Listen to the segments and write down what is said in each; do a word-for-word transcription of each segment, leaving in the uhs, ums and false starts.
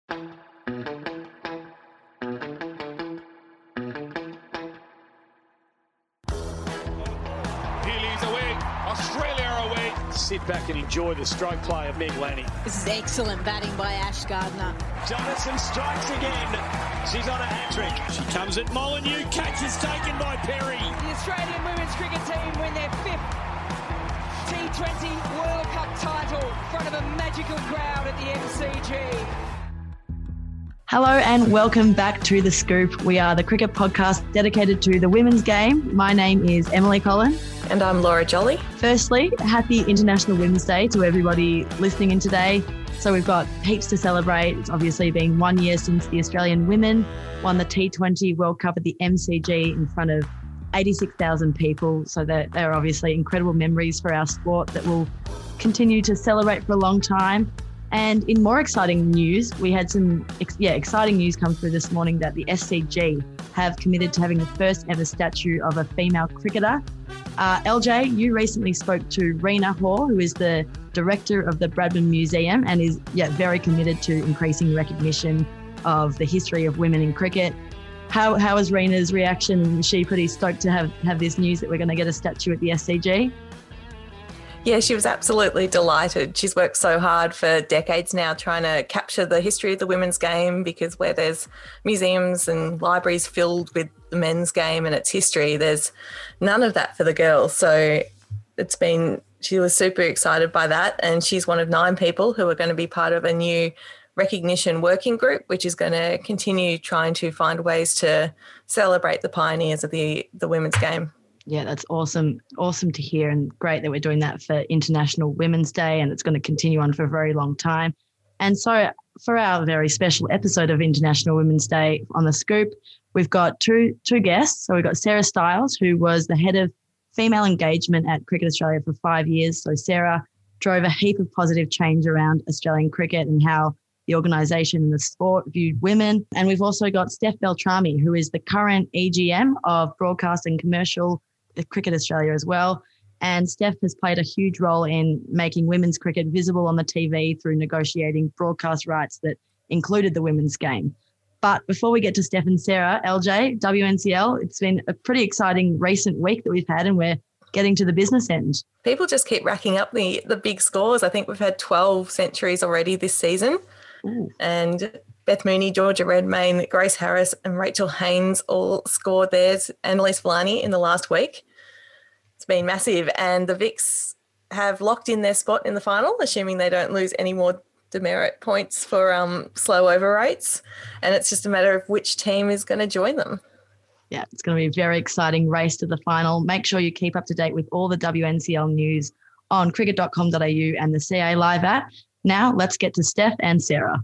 Australia away. Sit back and enjoy the stroke play of Meg Lanning. This is excellent batting by Ash Gardner. Jonathan strikes again. She's on a hat-trick. She comes at Molyneux. Catch is taken by Perry. The Australian women's cricket team win their fifth T twenty World Cup title in front of a magical crowd at the M C G. Hello and welcome back to The Scoop. We are the cricket podcast dedicated to the women's game. My name is Emily Collin. And I'm Laura Jolly. Firstly, happy International Women's Day to everybody listening in today. So we've got heaps to celebrate. It's obviously been one year since the Australian women won the T twenty World Cup at the M C G in front of eighty-six thousand people. So they're, they're obviously incredible memories for our sport that we'll continue to celebrate for a long time. And in more exciting news, we had some ex- yeah exciting news come through this morning that the S C G have committed to having the first ever statue of a female cricketer. Uh, L J, you recently spoke to Rena Hoare, who is the director of the Bradman Museum and is yeah very committed to increasing recognition of the history of women in cricket. How how was Rena's reaction? Was she pretty stoked to have, have this news that we're going to get a statue at the S C G? Yeah, she was absolutely delighted. She's worked so hard for decades now trying to capture the history of the women's game, because where there's museums and libraries filled with the men's game and its history, there's none of that for the girls. So it's been, she was super excited by that. And she's one of nine people who are going to be part of a new recognition working group, which is going to continue trying to find ways to celebrate the pioneers of the, the women's game. Yeah, that's awesome. Awesome to hear, and great that we're doing that for International Women's Day, and it's going to continue on for a very long time. And so for our very special episode of International Women's Day on The Scoop, we've got two two guests. So we've got Sarah Stiles, who was the head of female engagement at Cricket Australia for five years. So Sarah drove a heap of positive change around Australian cricket and how the organisation and the sport viewed women. And we've also got Steph Beltrami, who is the current E G M of Broadcast and Commercial at Cricket Australia as well. And Steph has played a huge role in making women's cricket visible on the T V through negotiating broadcast rights that included the women's game. But before we get to Steph and Sarah, L J, W N C L, it's been a pretty exciting recent week that we've had, and we're getting to the business end. People just keep racking up the, the big scores. I think we've had twelve centuries already this season. Ooh. And Beth Mooney, Georgia Redmayne, Grace Harris and Rachel Haynes all scored theirs, and Elise Villani in the last week. It's been massive. And the Vics have locked in their spot in the final, assuming they don't lose any more demerit points for um, slow over rates. And it's just a matter of which team is going to join them. Yeah, it's going to be a very exciting race to the final. Make sure you keep up to date with all the W N C L news on cricket dot com dot a u and the C A Live app. Now let's get to Steph and Sarah.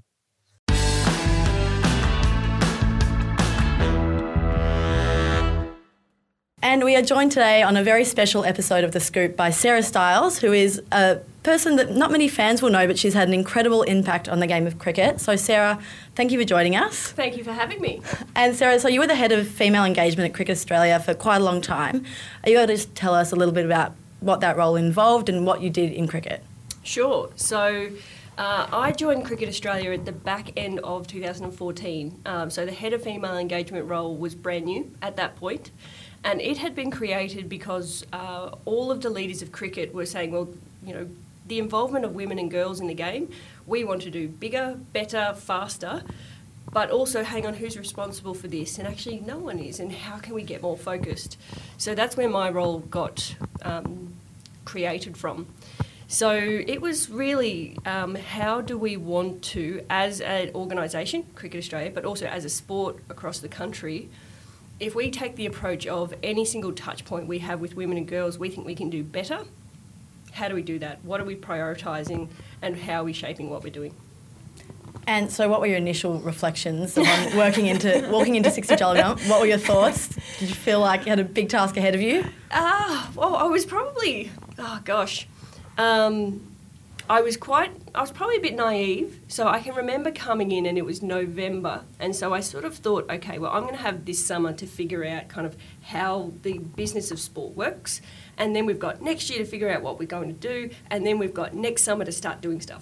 And we are joined today on a very special episode of The Scoop by Sarah Stiles, who is a person that not many fans will know, but she's had an incredible impact on the game of cricket. So Sarah, thank you for joining us. Thank you for having me. And Sarah, so you were the head of female engagement at Cricket Australia for quite a long time. Are you able to just tell us a little bit about what that role involved and what you did in cricket? Sure. So uh, I joined Cricket Australia at the back end of two thousand fourteen. Um, so the head of female engagement role was brand new at that point. And it had been created because uh, all of the leaders of cricket were saying, well, you know, the involvement of women and girls in the game, we want to do bigger, better, faster, but also, hang on, who's responsible for this? And actually no one is, and how can we get more focused? So that's where my role got um, created from. So it was really um, how do we want to, as an organisation, Cricket Australia, but also as a sport across the country, if we take the approach of any single touch point we have with women and girls, we think we can do better. How do we do that? What are we prioritising, and how are we shaping what we're doing? And so what were your initial reflections on working into walking into sixty Jolly? What were your thoughts? Did you feel like you had a big task ahead of you? Ah, uh, well, I was probably, oh gosh, um, I was quite, I was probably a bit naive. So I can remember coming in and it was November. And so I sort of thought, okay, well, I'm going to have this summer to figure out kind of how the business of sport works. And then we've got next year to figure out what we're going to do. And then we've got next summer to start doing stuff.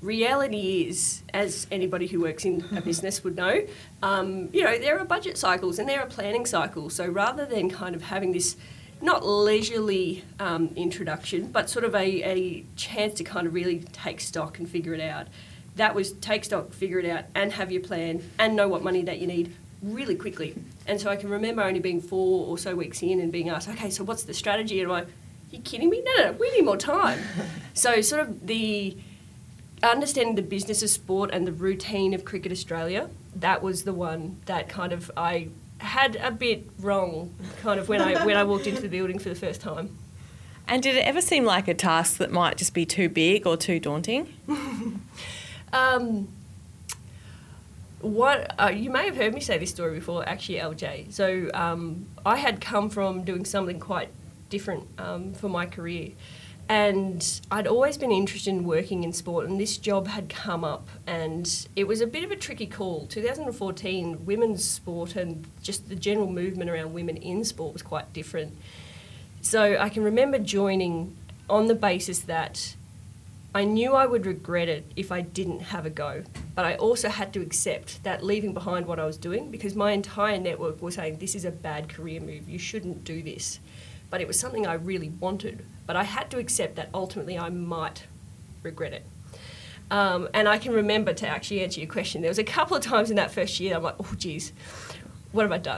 reality is, as anybody who works in a business would know, um, you know, there are budget cycles and there are planning cycles. So rather than kind of having this not leisurely um, introduction, but sort of a, a chance to kind of really take stock and figure it out, that was take stock, figure it out, and have your plan and know what money that you need really quickly. And so I can remember only being four or so weeks in and being asked, okay, so what's the strategy? And I'm like, are you kidding me? No, no, no, we need more time. So sort of the understanding the business of sport and the routine of Cricket Australia, that was the one that kind of I had a bit wrong kind of when I when I walked into the building for the first time. And did it ever seem like a task that might just be too big or too daunting? um, what uh, you may have heard me say this story before, actually, L J. So um, I had come from doing something quite different um, for my career. And I'd always been interested in working in sport, and this job had come up, and it was a bit of a tricky call. twenty fourteen, women's sport and just the general movement around women in sport was quite different. So I can remember joining on the basis that I knew I would regret it if I didn't have a go, but I also had to accept that leaving behind what I was doing, because my entire network was saying, this is a bad career move, you shouldn't do this. But it was something I really wanted. But I had to accept that ultimately I might regret it. Um, and I can remember, to actually answer your question, there was a couple of times in that first year I'm like, oh, geez, what have I done?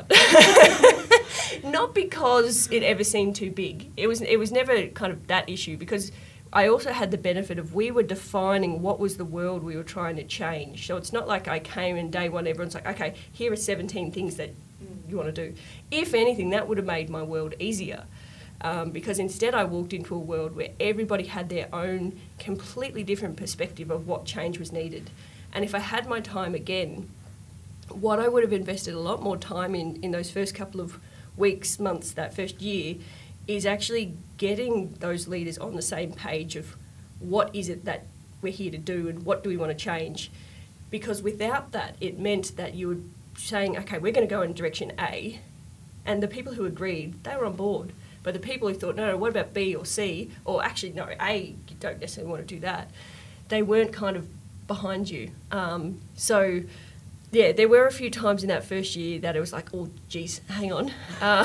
Not because it ever seemed too big. It was, it was never kind of that issue, because I also had the benefit of we were defining what was the world we were trying to change. So it's not like I came and day one, everyone's like, okay, here are seventeen things that you want to do. If anything, that would have made my world easier. Um, because instead I walked into a world where everybody had their own completely different perspective of what change was needed. And if I had my time again, what I would have invested a lot more time in in those first couple of weeks, months, that first year, is actually getting those leaders on the same page of what is it that we're here to do and what do we want to change. Because without that, it meant that you were saying, okay, we're going to go in direction A, and the people who agreed, they were on board. But the people who thought, no, no, what about B or C? Or actually, no, A, you don't necessarily want to do that. They weren't kind of behind you. Um, so, yeah, there were a few times in that first year that it was like, oh, geez, hang on. Uh,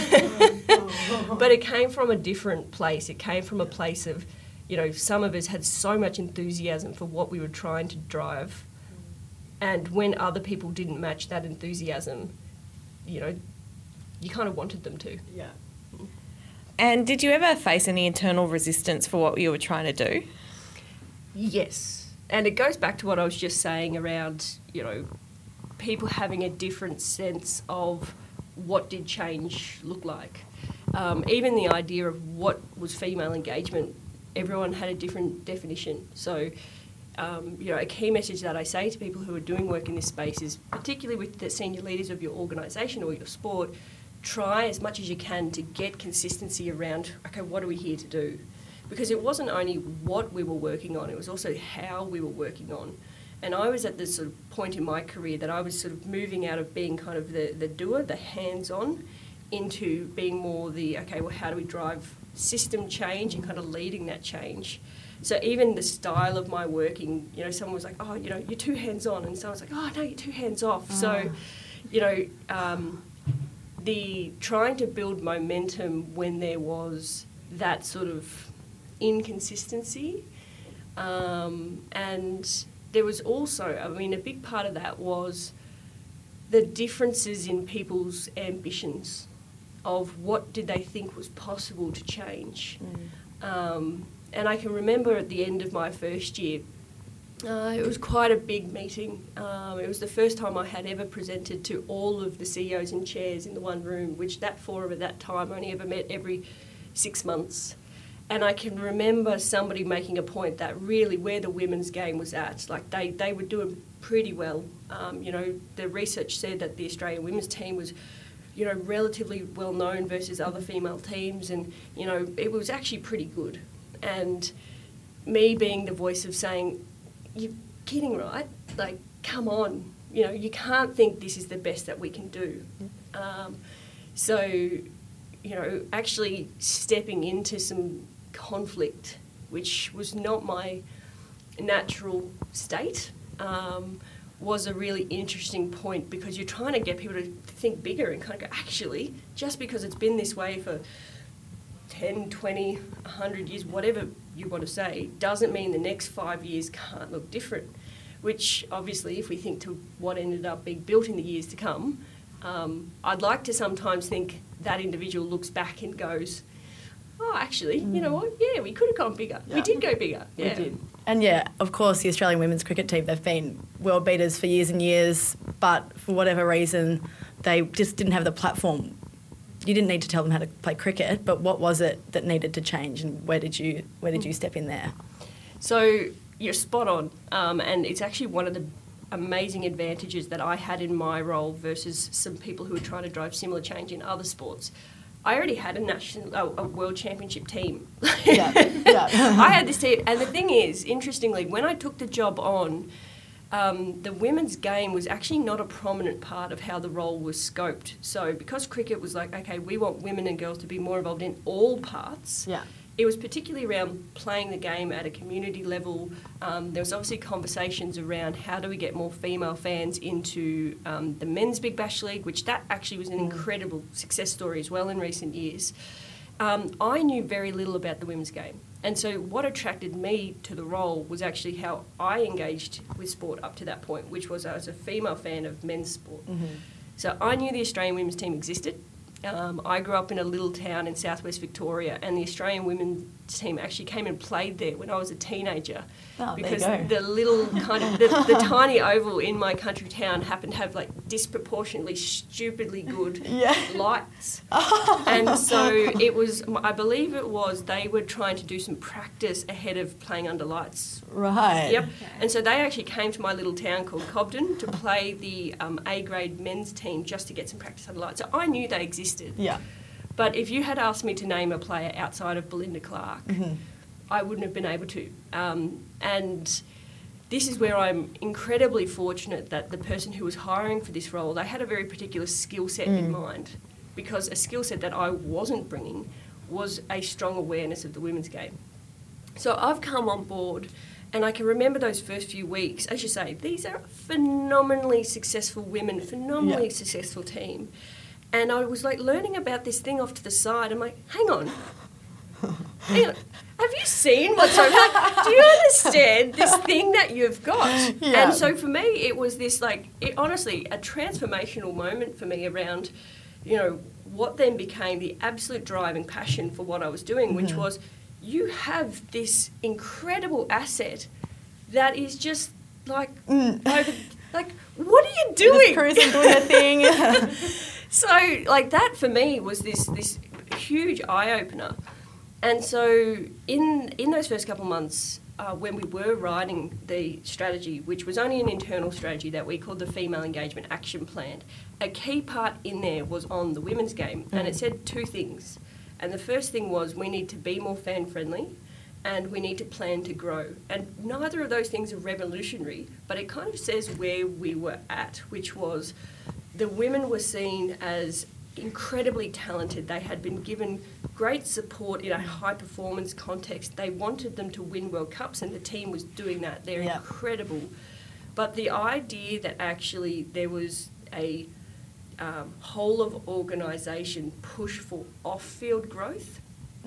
but it came from a different place. It came from a place of, you know, some of us had so much enthusiasm for what we were trying to drive. And when other people didn't match that enthusiasm, you know, you kind of wanted them to. Yeah. And did you ever face any internal resistance for what you were trying to do? Yes. And it goes back to what I was just saying around, you know, people having a different sense of what did change look like. Um, even the idea of what was female engagement, everyone had a different definition. So, um, you know, a key message that I say to people who are doing work in this space is, particularly with the senior leaders of your organisation or your sport, try as much as you can to get consistency around, okay, what are we here to do? Because it wasn't only what we were working on, it was also how we were working on. And I was at this sort of point in my career that I was sort of moving out of being kind of the, the doer, the hands-on, into being more the, okay, well, how do we drive system change and kind of leading that change? So even the style of my working, you know, someone was like, oh, you know, you're too hands-on, and someone's like, oh, no, you're too hands-off. Oh. So, you know, um, the trying to build momentum when there was that sort of inconsistency, um, and there was also, I mean, a big part of that was the differences in people's ambitions of what did they think was possible to change. Mm. Um, and I can remember at the end of my first year, uh, it was quite a big meeting. Um, it was the first time I had ever presented to all of the C E Os and chairs in the one room, which that forum at that time only ever met every six months. And I can remember somebody making a point that really where the women's game was at, like they, they were doing pretty well. Um, you know, the research said that the Australian women's team was, you know, relatively well known versus other female teams, and, you know, it was actually pretty good. And me being the voice of saying, you're kidding, right? Like, come on, you know, you can't think this is the best that we can do. Um, so, you know, actually stepping into some conflict, which was not my natural state um, was a really interesting point, because you're trying to get people to think bigger and kind of go, actually, just because it's been this way for ten, twenty, one hundred years, whatever you want to say, doesn't mean the next five years can't look different, which obviously, if we think to what ended up being built in the years to come, um, I'd like to sometimes think that individual looks back and goes, oh, actually, mm. you know what, yeah, we could have gone bigger. Yeah. We did go bigger. Yeah. We did. And yeah, of course, the Australian women's cricket team, they've been world beaters for years and years, but for whatever reason, they just didn't have the platform. You didn't need to tell them how to play cricket, but what was it that needed to change, and where did you where did you step in there? So you're spot on, um, and it's actually one of the amazing advantages that I had in my role versus some people who are trying to drive similar change in other sports. I already had a national, a, a world championship team. Yeah, yeah. I had this team, and the thing is, interestingly, when I took the job on, Um, the women's game was actually not a prominent part of how the role was scoped. So because cricket was like, okay, we want women and girls to be more involved in all parts, yeah. it was particularly around playing the game at a community level. Um, there was obviously conversations around how do we get more female fans into um, the Men's Big Bash League, which that actually was an incredible success story as well in recent years. Um, I knew very little about the women's game. And so what attracted me to the role was actually how I engaged with sport up to that point, which was I was a female fan of men's sport. Mm-hmm. So I knew the Australian women's team existed. Um, I grew up in a little town in southwest Victoria, and the Australian women's team actually came and played there when I was a teenager. Oh, because there you the go. little kind of the, the tiny oval in my country town happened to have like disproportionately stupidly good Yeah. lights. And so it was, I believe it was, they were trying to do some practice ahead of playing under lights. Right. Yep. And so they actually came to my little town called Cobden to play the um, A-grade men's team just to get some practice under lights. So I knew they existed. Yeah. But if you had asked me to name a player outside of Belinda Clark, mm-hmm. I wouldn't have been able to. Um, and this is where I'm incredibly fortunate that the person who was hiring for this role, they had a very particular skill set mm. in mind, because a skill set that I wasn't bringing was a strong awareness of the women's game. So I've come on board, and I can remember those first few weeks. As you say, these are phenomenally successful women, phenomenally yeah. successful team. And I was like learning about this thing off to the side. I'm like, hang on, hang on. Have you seen what's over there? Do you understand this thing that you've got? Yeah. And so for me, it was this like, it, honestly, a transformational moment for me around, you know, what then became the absolute driving passion for what I was doing, mm-hmm. which was, you have this incredible asset that is just like, mm. over, like, what are you doing? Just cruising, doing a thing. So, like, that for me was this this huge eye-opener. And so in in those first couple of months, uh, when we were writing the strategy, which was only an internal strategy that we called the Female Engagement Action Plan, a key part in there was on the women's game. Mm. And it said two things. And the first thing was we need to be more fan-friendly, and we need to plan to grow. And neither of those things are revolutionary, but it kind of says where we were at, which was the women were seen as incredibly talented. They had been given great support in a high-performance context. They wanted them to win World Cups, and the team was doing that. They're yeah. incredible. But the idea that actually there was a um, whole-of-organisation push for off-field growth,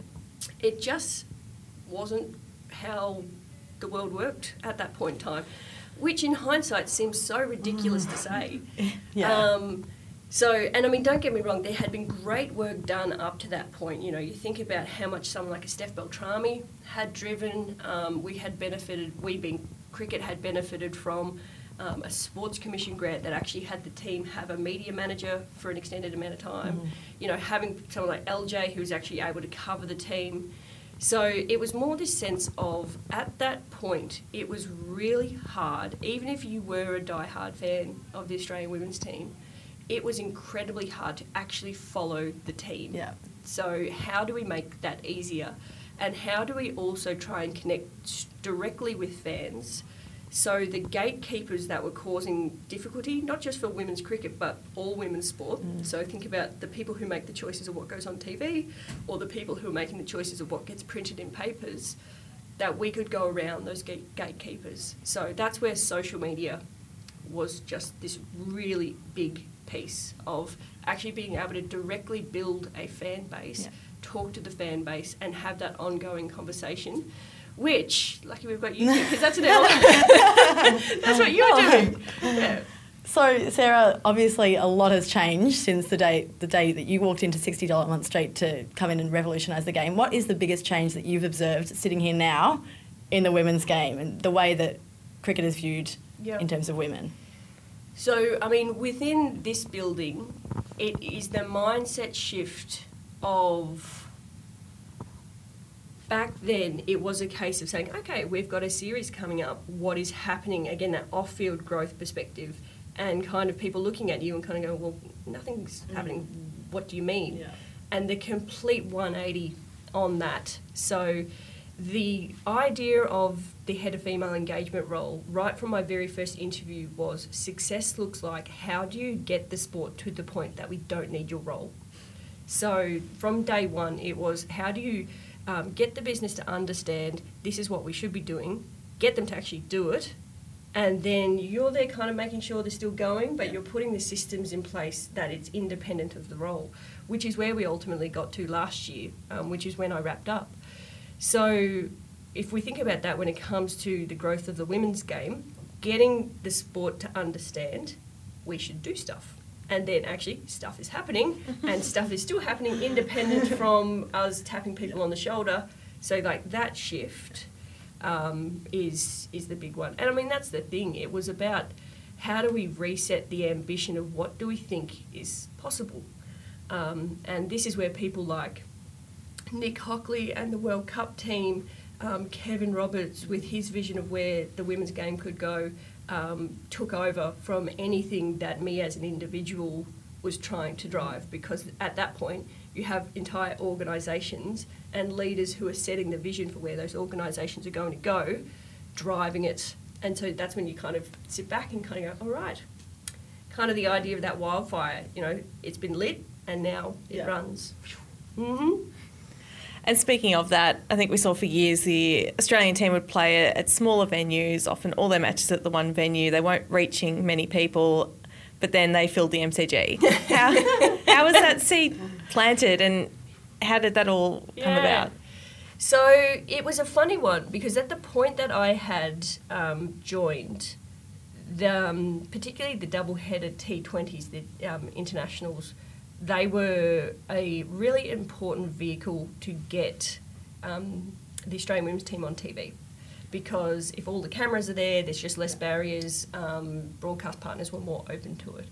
it just wasn't how the world worked at that point in time, which in hindsight seems so ridiculous to say. Yeah. Um, so, and I mean, don't get me wrong, there had been great work done up to that point. You know, you think about how much someone like a Steph Beltrami had driven. Um, we had benefited, we being cricket, had benefited from um, a sports commission grant that actually had the team have a media manager for an extended amount of time. Mm. You know, having someone like L J who was actually able to cover the team. So it was more this sense of, at that point, it was really hard, even if you were a diehard fan of the Australian women's team, it was incredibly hard to actually follow the team. Yeah. So how do we make that easier? And how do we also try and connect directly with fans? So the gatekeepers that were causing difficulty, not just for women's cricket, but all women's sport. Mm. So think about the people who make the choices of what goes on T V, or the people who are making the choices of what gets printed in papers. that we could go around those gate- gatekeepers. So that's where social media was just this really big piece of actually being able to directly build a fan base, yeah. talk to the fan base, and have that ongoing conversation, which, lucky we've got you, because that's an element. That's what you're doing. Yeah. So, Sarah, obviously a lot has changed since the day the day that you walked into sixty dollars a month straight to come in and revolutionise the game. What is the biggest change that you've observed sitting here now in the women's game and the way that cricket is viewed yep. in terms of women? So, I mean, within this building, it is the mindset shift of... Back then, it was a case of saying, okay, we've got a series coming up. What is happening? Again, that off-field growth perspective. And kind of people looking at you and kind of going, well, nothing's mm. happening. What do you mean? Yeah. And the complete one eighty on that. So the idea of the head of female engagement role, right from my very first interview, was success looks like how do you get the sport to the point that we don't need your role? So from day one, it was how do you um, get the business to understand this is what we should be doing, get them to actually do it, and then you're there kind of making sure they're still going, but you're putting the systems in place that it's independent of the role, which is where we ultimately got to last year, um, which is when I wrapped up. So if we think about that when it comes to the growth of the women's game, getting the sport to understand we should do stuff. And then actually stuff is happening and stuff is still happening independent from us tapping people on the shoulder. So like that shift... Um, is is the big one. And I mean, that's the thing. It was about how do we reset the ambition of what do we think is possible. Um, and this is where people like Nick Hockley and the World Cup team, um, Kevin Roberts with his vision of where the women's game could go, um, took over from anything that me as an individual was trying to drive, because at that point you have entire organisations and leaders who are setting the vision for where those organisations are going to go, driving it. And so that's when you kind of sit back and kind of go, all right, kind of the idea of that wildfire, you know, it's been lit and now it yeah. runs. Mm-hmm. And speaking of that, I think we saw for years the Australian team would play at smaller venues, often all their matches at the one venue. They weren't reaching many people, but then they filled the M C G. How, how was that seed planted and how did that all come yeah. about? So it was a funny one because at the point that I had um, joined, the, um, particularly the double-headed T twenties, the um, internationals, they were a really important vehicle to get um, the Australian women's team on T V. Because if all the cameras are there, there's just less barriers, um, broadcast partners were more open to it.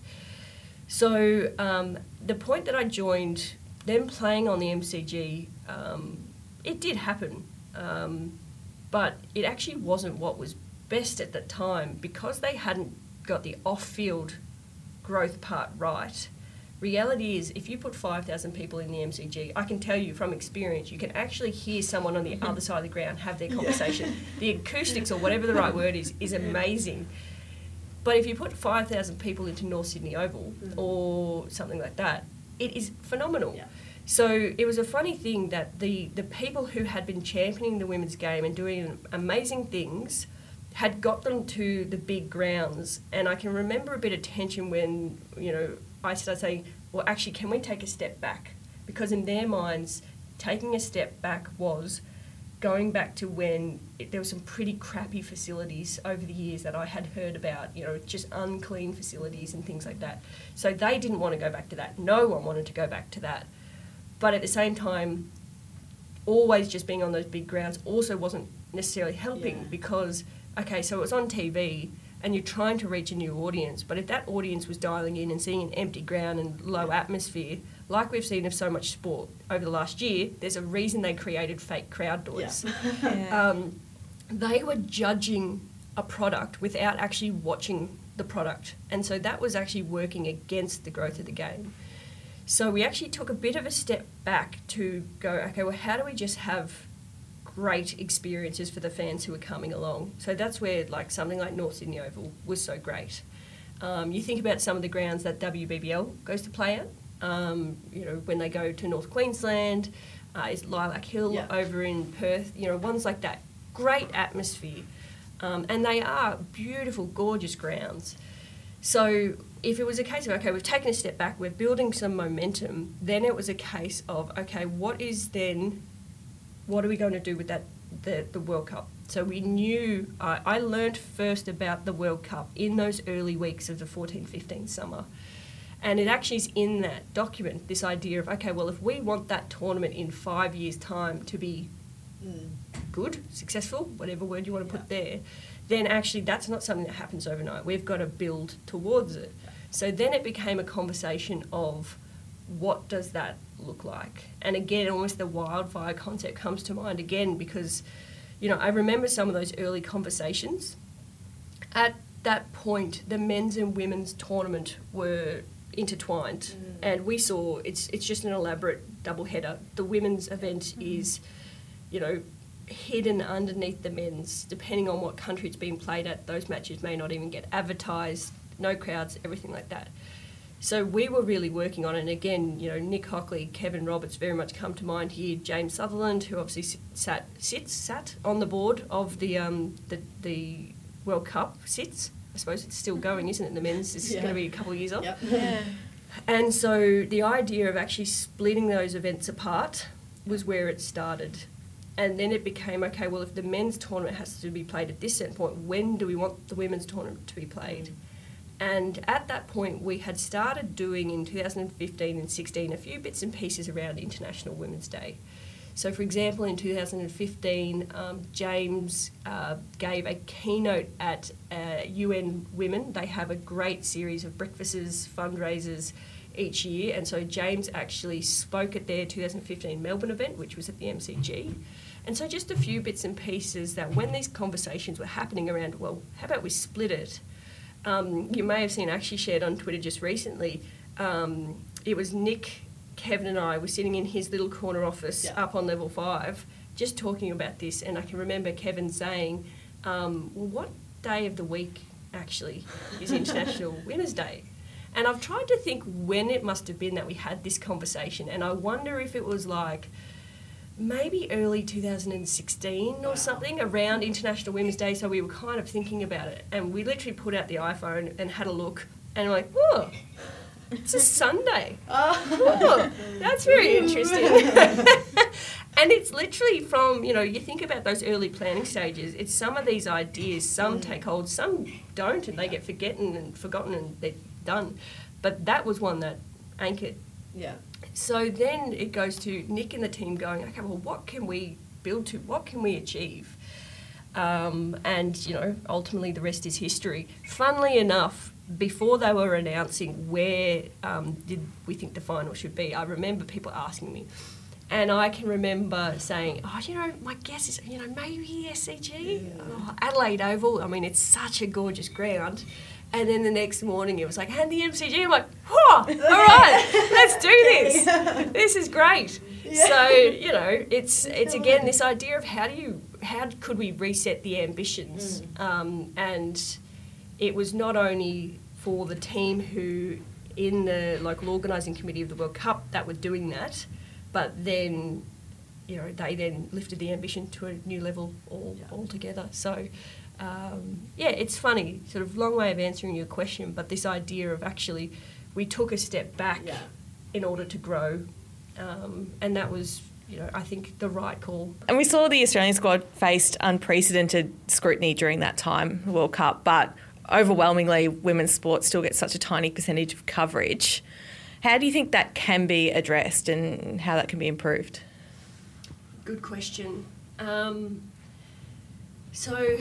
So um, the point that I joined, them playing on the M C G, um, it did happen, um, but it actually wasn't what was best at the time because they hadn't got the off-field growth part right. Reality is, if you put five thousand people in the M C G, I can tell you from experience, you can actually hear someone on the other side of the ground have their conversation. Yeah. The acoustics, or whatever the right word is, is amazing. But if you put five thousand people into North Sydney Oval mm. or something like that, it is phenomenal. Yeah. So it was a funny thing that the, the people who had been championing the women's game and doing amazing things had got them to the big grounds. And I can remember a bit of tension when, you know, I started saying, well, actually, can we take a step back? Because in their minds, taking a step back was going back to when it, there were some pretty crappy facilities over the years that I had heard about, you know, just unclean facilities and things like that. So they didn't want to go back to that. No one wanted to go back to that. But at the same time, always just being on those big grounds also wasn't necessarily helping yeah. because, okay, so it was on T V and you're trying to reach a new audience, but if that audience was dialing in and seeing an empty ground and low atmosphere, like we've seen of so much sport over the last year, there's a reason they created fake crowd noise. Yeah. yeah. Um, they were judging a product without actually watching the product, and so that was actually working against the growth of the game. So we actually took a bit of a step back to go, okay, well, how do we just have great experiences for the fans who are coming along? So that's where, like, something like North Sydney Oval was so great. Um, you think about some of the grounds that W B B L goes to play at. Um, you know, when they go to North Queensland, uh, is Lilac Hill yeah. over in Perth. You know, ones like that. great atmosphere, um, and they are beautiful, gorgeous grounds. So if it was a case of, okay, we've taken a step back, we're building some momentum, then it was a case of, okay, what is then, what are we going to do with that, the, the World Cup? So we knew, uh, I learnt first about the World Cup in those early weeks of the fourteen fifteen summer. And it actually is in that document, this idea of, okay, well, if we want that tournament in five years' time to be mm. good, successful, whatever word you want to put yeah. there, then actually that's not something that happens overnight. We've got to build towards it. Yeah. So then it became a conversation of what does that look like? And again, almost the wildfire concept comes to mind again because, you know, I remember some of those early conversations. At that point, the men's and women's tournament were intertwined, mm. and we saw it's it's just an elaborate double header. The women's event mm. is, you know, hidden underneath the men's. Depending on what country it's being played at, those matches may not even get advertised. No crowds, everything like that. So we were really working on it. And again, you know, Nick Hockley, Kevin Roberts very much come to mind here. James Sutherland, who obviously sat sits sat on the board of the um the the World Cup sits. I suppose it's still going, isn't it? The men's is yeah. going to be a couple of years off. Yep. Yeah. And so the idea of actually splitting those events apart was where it started. And then it became, okay, well, if the men's tournament has to be played at this certain point, when do we want the women's tournament to be played? And at that point, we had started doing in two thousand fifteen and sixteen a few bits and pieces around International Women's Day. So, for example, in two thousand fifteen, um, James uh, gave a keynote at uh, U N Women. They have a great series of breakfasts, fundraisers each year. And so James actually spoke at their two thousand fifteen Melbourne event, which was at the M C G. And so just a few bits and pieces that when these conversations were happening around, well, how about we split it? Um, you may have seen, actually shared on Twitter just recently, um, it was Nick, Kevin and I were sitting in his little corner office yeah. up on level five just talking about this, and I can remember Kevin saying, um, well, what day of the week actually is International Women's Day? And I've tried to think when it must have been that we had this conversation, and I wonder if it was like maybe early two thousand sixteen or wow. something around International Women's Day, so we were kind of thinking about it, and we literally put out the iPhone and had a look, and we're like, oh, it's a Sunday. Oh, that's very interesting. And it's literally from, you know, you think about those early planning stages, it's some of these ideas, some mm. take hold, some don't, and they get forgotten and forgotten and they're done. But that was one that anchored. Yeah. So then it goes to Nick and the team going, okay, well, what can we build to? What can we achieve? Um, and, you know, ultimately the rest is history. Funnily enough, before they were announcing where um, did we think the final should be, I remember people asking me. And I can remember saying, oh, you know, my guess is, you know, maybe S C G, yeah. oh, Adelaide Oval. I mean, it's such a gorgeous ground. And then the next morning it was like, and the M C G. I'm like, oh, all right, let's do this. This is great. Yeah. So, you know, it's it's again this idea of how do you, how could we reset the ambitions? Mm. Um, and it was not only for the team who, in the local organising committee of the World Cup, that were doing that, but then, you know, they then lifted the ambition to a new level all yeah. altogether. So, um, yeah, it's funny, sort of long way of answering your question, but this idea of actually we took a step back yeah. in order to grow, um, and that was, you know, I think the right call. And we saw the Australian squad faced unprecedented scrutiny during that time, World Cup, but overwhelmingly women's sport still gets such a tiny percentage of coverage. How do you think that can be addressed and how that can be improved? Good question. Um, so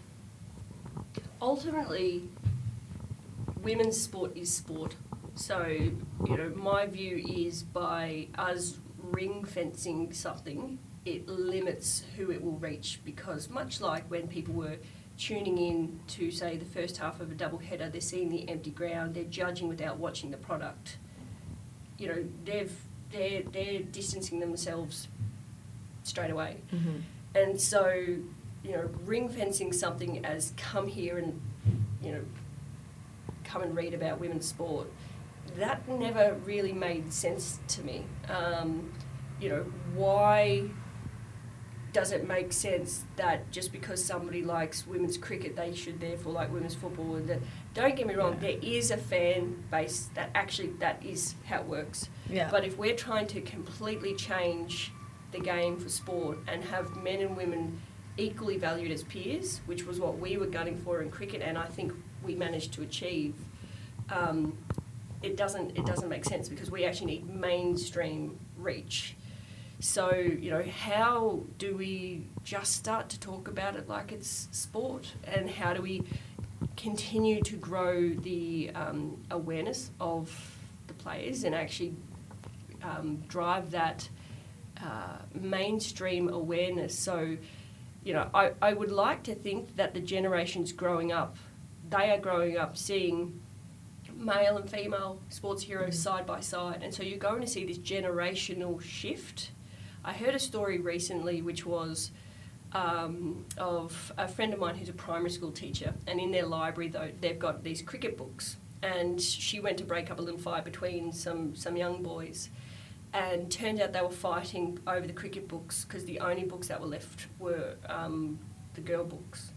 ultimately, women's sport is sport. So, you know, my view is by us ring fencing something, it limits who it will reach, because much like when people were tuning in to, say, the first half of a double header, they're seeing the empty ground, they're judging without watching the product. You know, they've they're they're distancing themselves straight away. Mm-hmm. And so, you know, ring fencing something as come here and, you know, come and read about women's sport, that never really made sense to me. Um, you know, why does it make sense that just because somebody likes women's cricket, they should therefore like women's football? And that, don't get me wrong, yeah. there is a fan base that actually, that is how it works. Yeah. But if we're trying to completely change the game for sport and have men and women equally valued as peers, which was what we were gunning for in cricket, and I think we managed to achieve, um, it doesn't it doesn't make sense, because we actually need mainstream reach. So, you know, how do we just start to talk about it like it's sport, and how do we continue to grow the um, awareness of the players and actually um, drive that uh, mainstream awareness? So, you know, I, I would like to think that the generations growing up, they are growing up seeing male and female sports heroes mm. side by side, and so you're going to see this generational shift. I heard a story recently which was um, of a friend of mine who's a primary school teacher, and in their library though they've got these cricket books, and she went to break up a little fight between some, some young boys, and turned out they were fighting over the cricket books because the only books that were left were um, the girl books.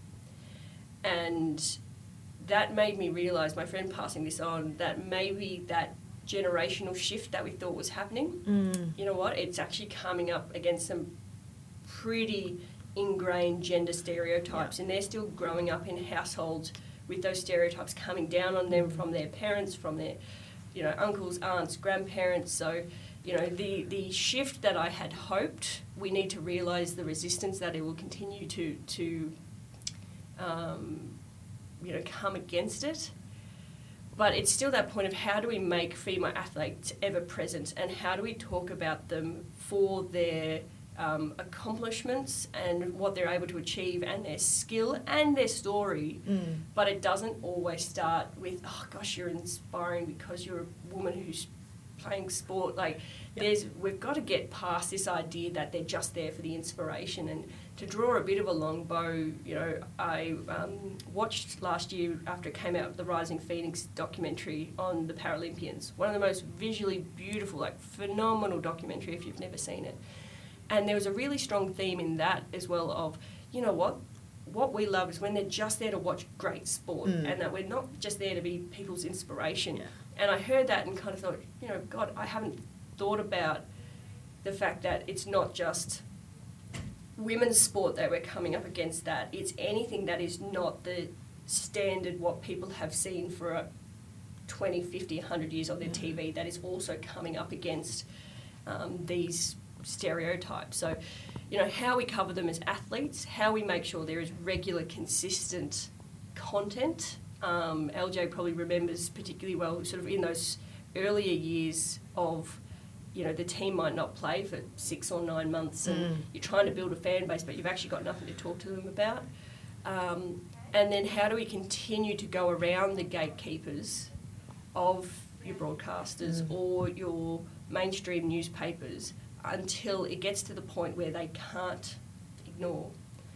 And that made me realise, my friend passing this on, that maybe that generational shift that we thought was happening, mm. you know what, it's actually coming up against some pretty ingrained gender stereotypes, yeah. and they're still growing up in households with those stereotypes coming down on them from their parents, from their, you know, uncles, aunts, grandparents. So, you know, the, the shift that I had hoped, we need to realise the resistance that it will continue to, to um, you know, come against it. But it's still that point of how do we make female athletes ever present, and how do we talk about them for their um, accomplishments and what they're able to achieve and their skill and their story. Mm. But it doesn't always start with, oh gosh, you're inspiring because you're a woman who's playing sport. Like, yep. there's we've got to get past this idea that they're just there for the inspiration. And to draw a bit of a long bow, you know, I um, watched last year after it came out the Rising Phoenix documentary on the Paralympians. One of the most visually beautiful, like phenomenal documentary if you've never seen it. And there was a really strong theme in that as well of, you know what, what we love is when they're just there to watch great sport, mm. and that we're not just there to be people's inspiration. Yeah. And I heard that and kind of thought, you know, God, I haven't thought about the fact that it's not just women's sport that we're coming up against that. It's anything that is not the standard what people have seen for twenty, fifty, one hundred years on their T V that is also coming up against um, these stereotypes. So, you know, how we cover them as athletes, how we make sure there is regular, consistent content. Um, L J probably remembers particularly well sort of in those earlier years of, you know, the team might not play for six or nine months and mm. you're trying to build a fan base, but you've actually got nothing to talk to them about. Um, and then how do we continue to go around the gatekeepers of your broadcasters mm. or your mainstream newspapers until it gets to the point where they can't ignore.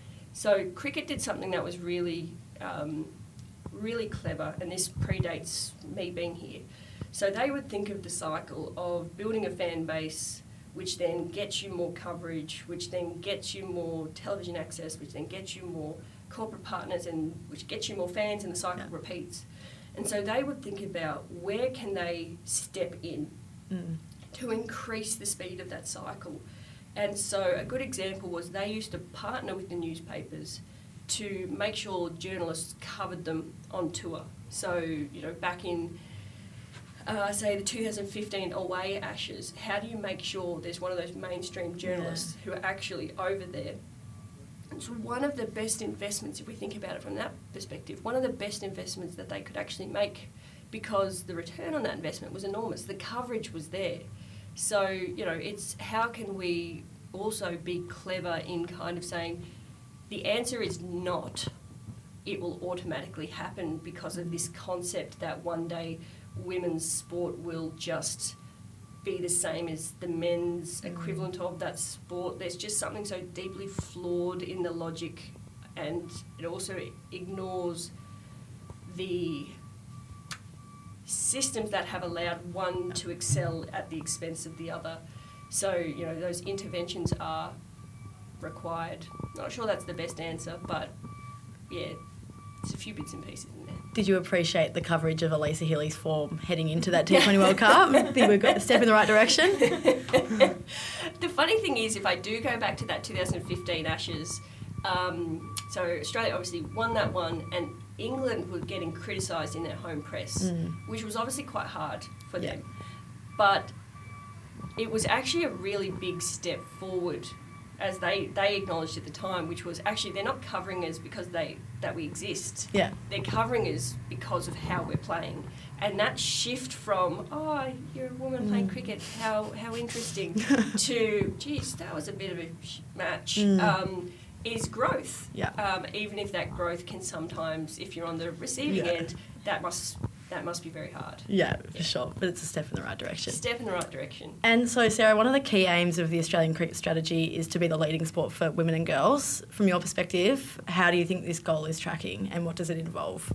So cricket did something that was really, um, really clever, and this predates me being here. So they would think of the cycle of building a fan base, which then gets you more coverage, which then gets you more television access, which then gets you more corporate partners, and which gets you more fans, and the cycle yeah. repeats. And so they would think about where can they step in mm. to increase the speed of that cycle. And so a good example was they used to partner with the newspapers to make sure journalists covered them on tour. So, you know, back in Uh, say the two thousand fifteen away Ashes, how do you make sure there's one of those mainstream journalists yeah. who are actually over there? It's one of the best investments, if we think about it from that perspective, one of the best investments that they could actually make, because the return on that investment was enormous. The coverage was there. So, you know, it's how can we also be clever in kind of saying the answer is not it will automatically happen because of this concept that one day women's sport will just be the same as the men's equivalent of that sport. There's just something so deeply flawed in the logic, and it also ignores the systems that have allowed one to excel at the expense of the other. So, you know, those interventions are required. Not sure that's the best answer, but yeah, there's a few bits and pieces in there. Did you appreciate the coverage of Elisa Healy's form heading into that T twenty World Cup? I think we've got a step in the right direction. The funny thing is, if I do go back to that two thousand fifteen Ashes, um, so Australia obviously won that one, and England were getting criticised in their home press, mm. which was obviously quite hard for yeah. them. But it was actually a really big step forward, as they, they acknowledged at the time, which was actually they're not covering us because they that we exist. Yeah. They're covering us because of how we're playing. And that shift from, oh, you're a woman mm. playing cricket, how how interesting, to, geez, that was a bit of a sh- match, mm. um, is growth. Yeah. Um, even if that growth can sometimes, if you're on the receiving yeah. end, that must that must be very hard. Yeah, for yeah. sure. But it's a step in the right direction. Step in the right direction. And so, Sarah, one of the key aims of the Australian cricket strategy is to be the leading sport for women and girls. From your perspective, how do you think this goal is tracking, and what does it involve?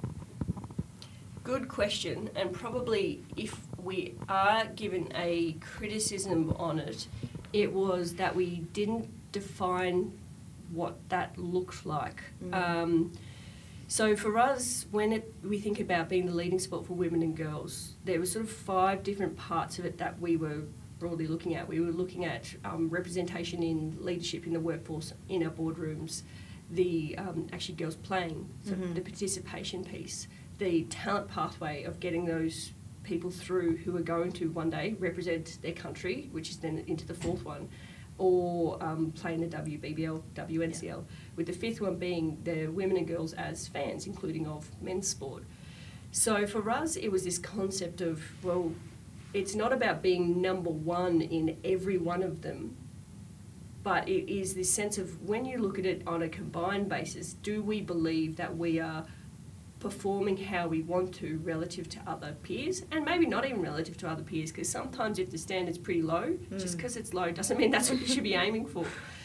Good question, and probably if we are given a criticism on it, it was that we didn't define what that looked like. Mm. Um, so for us, when it, we think about being the leading sport for women and girls, there were sort of five different parts of it that we were broadly looking at. We were looking at um, representation in leadership in the workforce, in our boardrooms, the um, actually girls playing, so mm-hmm. the participation piece, the talent pathway of getting those people through who are going to one day represent their country, which is then into the fourth one, or um, play in the W B B L, W N C L, yeah. with the fifth one being the women and girls as fans, including of men's sport. So for us, it was this concept of, well, it's not about being number one in every one of them, but it is this sense of, when you look at it on a combined basis, do we believe that we are performing how we want to relative to other peers, and maybe not even relative to other peers, because sometimes if the standard's pretty low, mm. just because it's low doesn't mean that's what you should be aiming for.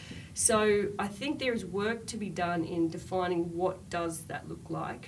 So I think there is work to be done in defining what does that look like.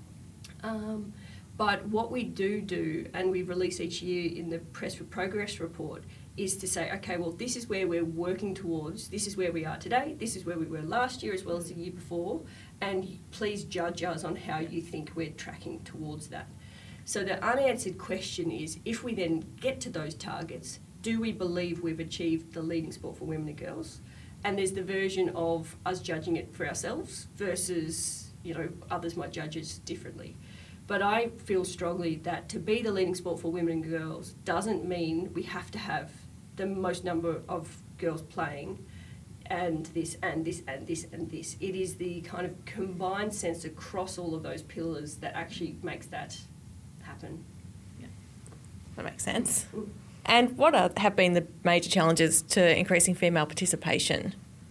Um, but what we do do, and we release each year in the Press for Progress report, is to say, okay, well, this is where we're working towards, this is where we are today, this is where we were last year as well as the year before, and please judge us on how you think we're tracking towards that. So the unanswered question is, if we then get to those targets, do we believe we've achieved the leading sport for women and girls? And there's the version of us judging it for ourselves versus, you know, others might judge us differently. But I feel strongly that to be the leading sport for women and girls doesn't mean we have to have the most number of girls playing and this and this and this and this. It is the kind of combined sense across all of those pillars that actually makes that happen. Yeah. That makes sense. Mm. And what are, have been the major challenges to increasing female participation?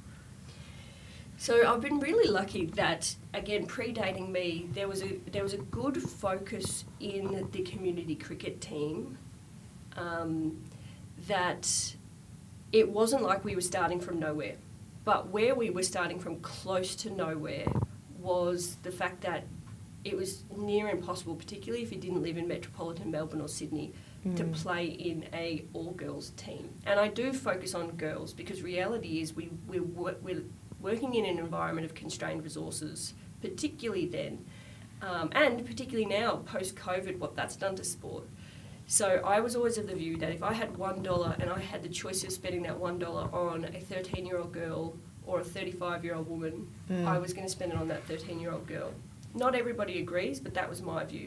So I've been really lucky that, again, predating me, there was a there was a good focus in the community cricket team, um, that it wasn't like we were starting from nowhere, but where we were starting from close to nowhere was the fact that it was near impossible, particularly if you didn't live in metropolitan Melbourne or Sydney, mm. to play in a all-girls team. And I do focus on girls because reality is we, we're, we're working in an environment of constrained resources, particularly then, um, and particularly now, post-COVID, what that's done to sport. So I was always of the view that if I had one dollar and I had the choice of spending that one dollar on a thirteen-year-old girl or a thirty-five-year-old woman, mm. I was going to spend it on that thirteen-year-old girl. Not everybody agrees, but that was my view.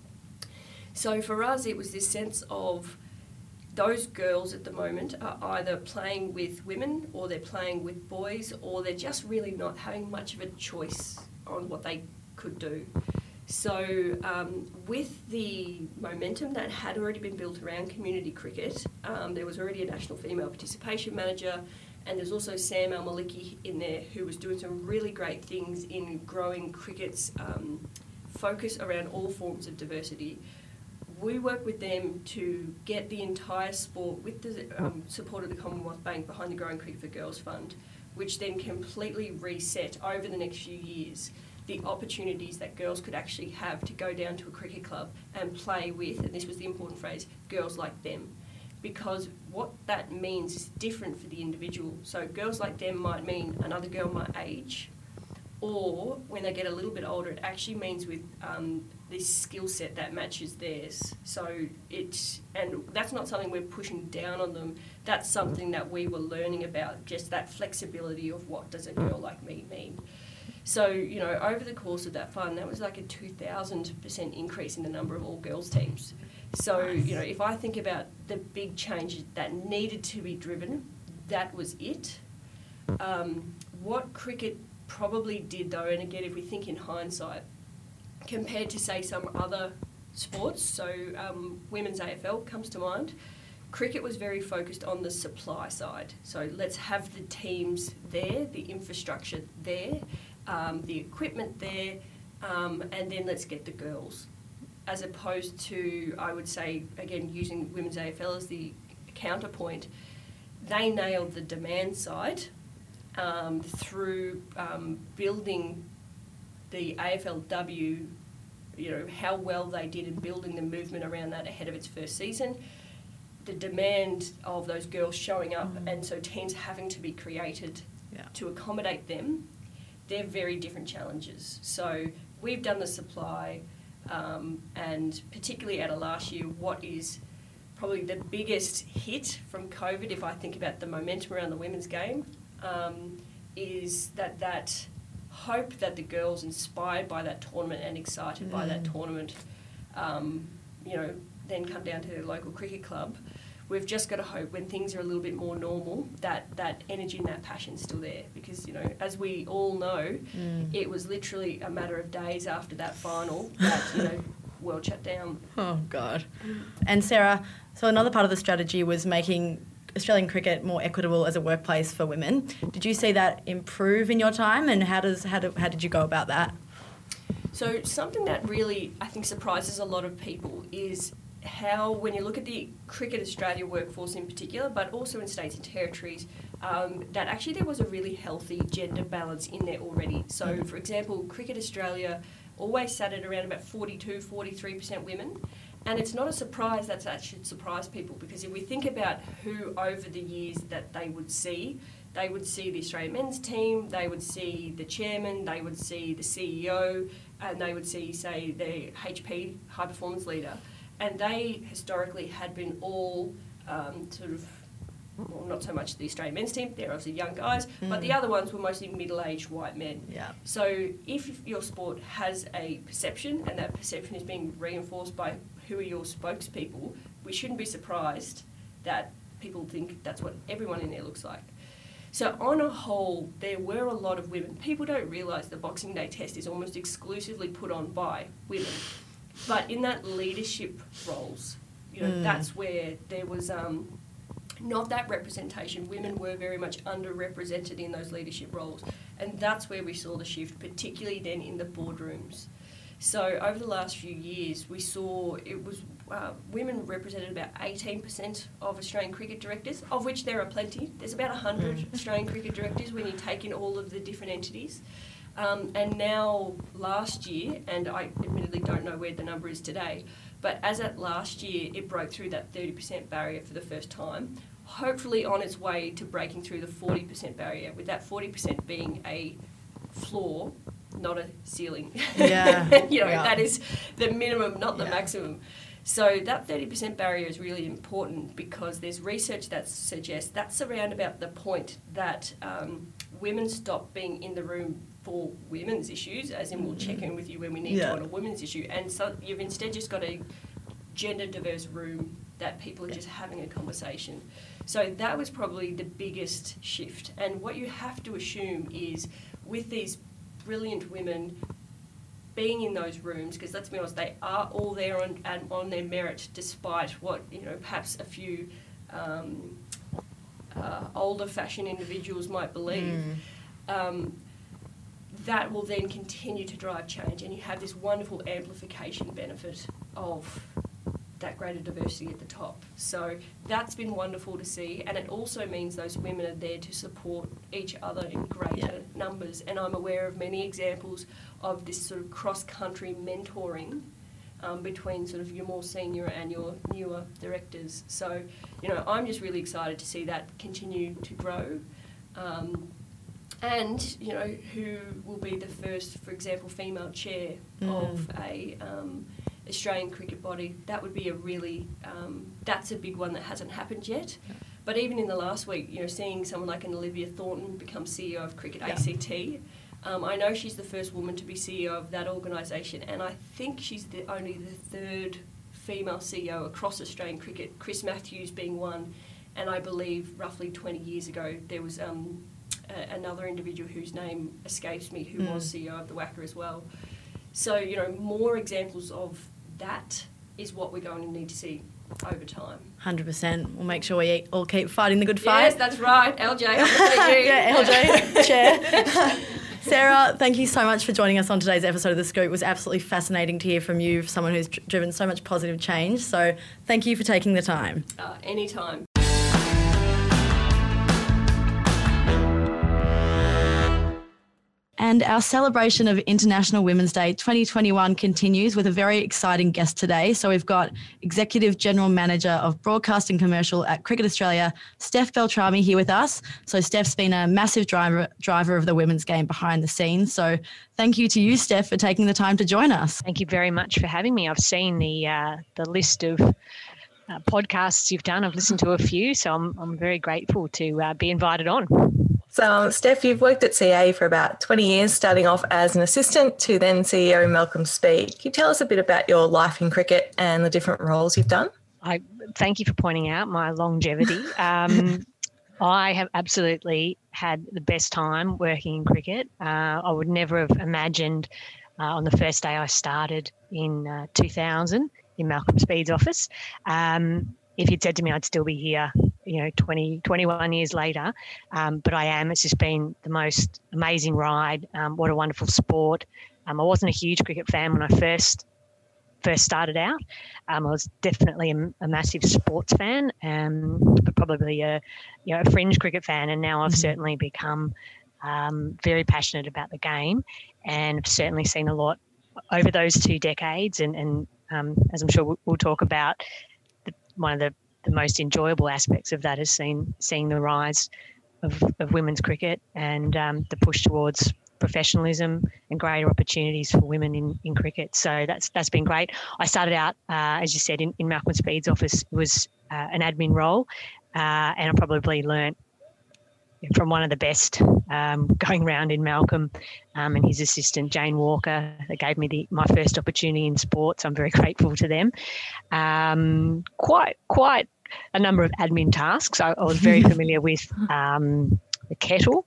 So for us, it was this sense of those girls at the moment are either playing with women or they're playing with boys, or they're just really not having much of a choice on what they could do. So um, with the momentum that had already been built around community cricket, um, there was already a national female participation manager, and there's also Sam Al-Maliki in there who was doing some really great things in growing cricket's um, focus around all forms of diversity. We work with them to get the entire sport, with the um, support of the Commonwealth Bank, behind the Growing Cricket for Girls Fund, which then completely reset over the next few years the opportunities that girls could actually have to go down to a cricket club and play with, and this was the important phrase, girls like them. because what that means is different for the individual. So girls like them might mean another girl my age, or when they get a little bit older, it actually means with um, this skill set that matches theirs. So it's, and that's not something we're pushing down on them. That's something that we were learning about, just that flexibility of what does a girl like me mean. So, you know, over the course of that fund, that was like a two thousand percent increase in the number of all-girls teams. So, you know, if I think about the big changes that needed to be driven, that was it. Um, what cricket probably did, though, and again, if we think in hindsight, compared to, say, some other sports, so um, women's A F L comes to mind, cricket was very focused on the supply side. So let's have the teams there, the infrastructure there, um, the equipment there, um, and then let's get the girls. As opposed to, I would say, again, using women's A F L as the counterpoint, they nailed the demand side um, through um, building the A F L W, you know, how well they did in building the movement around that ahead of its first season, the demand of those girls showing up, mm. and so teams having to be created yeah. to accommodate them, they're very different challenges. So we've done the supply, um, and particularly out of last year, what is probably the biggest hit from COVID, if I think about the momentum around the women's game, um, is that that hope that the girls, inspired by that tournament and excited mm. by that tournament, um, you know, then come down to their local cricket club. We've just got to hope when things are a little bit more normal that that energy and that passion's still there, because, you know, as we all know, mm. it was literally a matter of days after that final that, you know, world shut down. Oh, God. And Sarah, so another part of the strategy was making Australian cricket more equitable as a workplace for women. Did you see that improve in your time, and how does how, do, how did you go about that? So something that really, I think, surprises a lot of people is how, when you look at the Cricket Australia workforce in particular, but also in states and territories, um, that actually there was a really healthy gender balance in there already. So, for example, Cricket Australia always sat at around about forty-two, forty-three percent women. And it's not a surprise that that should surprise people, because if we think about who over the years that they would see, they would see the Australian men's team, they would see the chairman, they would see the C E O, and they would see, say, the H P, high performance leader. And they historically had been all um, sort of, well, not so much the Australian men's team, they're obviously young guys, mm. but the other ones were mostly middle-aged white men. Yeah. So if your sport has a perception, and that perception is being reinforced by who are your spokespeople, we shouldn't be surprised that people think that's what everyone in there looks like. So on a whole, there were a lot of women. People don't realise the Boxing Day test is almost exclusively put on by women. But in that leadership roles, you know, mm. that's where there was um, not that representation. Women were very much underrepresented in those leadership roles. And that's where we saw the shift, particularly then in the boardrooms. So over the last few years, we saw it was uh, women represented about eighteen percent of Australian cricket directors, of which there are plenty. There's about one hundred mm. Australian cricket directors when you take in all of the different entities. Um, and now last year, and I admittedly don't know where the number is today, but as at last year, it broke through that thirty percent barrier for the first time, hopefully on its way to breaking through the forty percent barrier, with that forty percent being a floor, not a ceiling. Yeah. you know, yeah. that is the minimum, not the yeah. maximum. So that thirty percent barrier is really important, because there's research that suggests that's around about the point that um, women stop being in the room for women's issues, as in we'll check in with you when we need yeah. to on a women's issue, and so you've instead just got a gender diverse room that people are yeah. just having a conversation. So that was probably the biggest shift. And what you have to assume is, with these brilliant women being in those rooms, because let's be honest, they are all there on, and on their merit, despite what, you know, perhaps a few um, uh, older fashion individuals might believe. Mm. Um, that will then continue to drive change, and you have this wonderful amplification benefit of that greater diversity at the top. So that's been wonderful to see, and it also means those women are there to support each other in greater yeah. numbers. And I'm aware of many examples of this sort of cross-country mentoring um, between sort of your more senior and your newer directors. So, you know, I'm just really excited to see that continue to grow. Um, and, you know, who will be the first, for example, female chair mm. of a um, Australian cricket body. That would be a really, um, that's a big one that hasn't happened yet. Yeah. But even in the last week, you know, seeing someone like an Olivia Thornton become C E O of Cricket yeah. A C T, um, I know she's the first woman to be C E O of that organisation, and I think she's the only the third female C E O across Australian cricket, Chris Matthews being one, and I believe roughly twenty years ago there was um, a, another individual whose name escapes me who mm. was C E O of the W A C A as well. So, you know, more examples of that is what we're going to need to see over time. one hundred percent. We'll make sure we all keep fighting the good fight. Yes, that's right. L J, I'm looking at you. Yeah, L J, chair. Sarah, thank you so much for joining us on today's episode of The Scoop. It was absolutely fascinating to hear from you, someone who's driven so much positive change. So thank you for taking the time. Uh, anytime. And our celebration of International Women's Day twenty twenty-one continues with a very exciting guest today. So we've got Executive General Manager of Broadcast and Commercial at Cricket Australia, Steph Beltrami, here with us. So Steph's been a massive driver driver of the women's game behind the scenes. So thank you to you, Steph, for taking the time to join us. Thank you very much for having me. I've seen the uh, the list of uh, podcasts you've done. I've listened to a few, so I'm I'm very grateful to uh, be invited on. So, um, Steph, you've worked at C A for about twenty years, starting off as an assistant to then C E O Malcolm Speed. Can you tell us a bit about your life in cricket and the different roles you've done? I thank you for pointing out my longevity. Um, I have absolutely had the best time working in cricket. Uh, I would never have imagined uh, on the first day I started in uh, two thousand in Malcolm Speed's office. Um, if you'd said to me I'd still be here, you know, twenty, twenty-one years later, um, but I am. It's just been the most amazing ride. Um, what a wonderful sport. Um, I wasn't a huge cricket fan when I first first started out. Um, I was definitely a, a massive sports fan, um, but probably a, you know, a fringe cricket fan, and now I've mm-hmm. certainly become um, very passionate about the game, and I've certainly seen a lot over those two decades, and, and um, as I'm sure we'll, we'll talk about, the, one of the the most enjoyable aspects of that is seeing seeing the rise of, of women's cricket and um, the push towards professionalism and greater opportunities for women in, in cricket. So that's that's been great. I started out, uh, as you said, in, in Malcolm Speed's office. It was uh, an admin role, uh, and I probably learnt from one of the best um, going around in Malcolm um, and his assistant, Jane Walker, that gave me the, my first opportunity in sports. I'm very grateful to them. Um, quite quite a number of admin tasks. I, I was very familiar with um, the kettle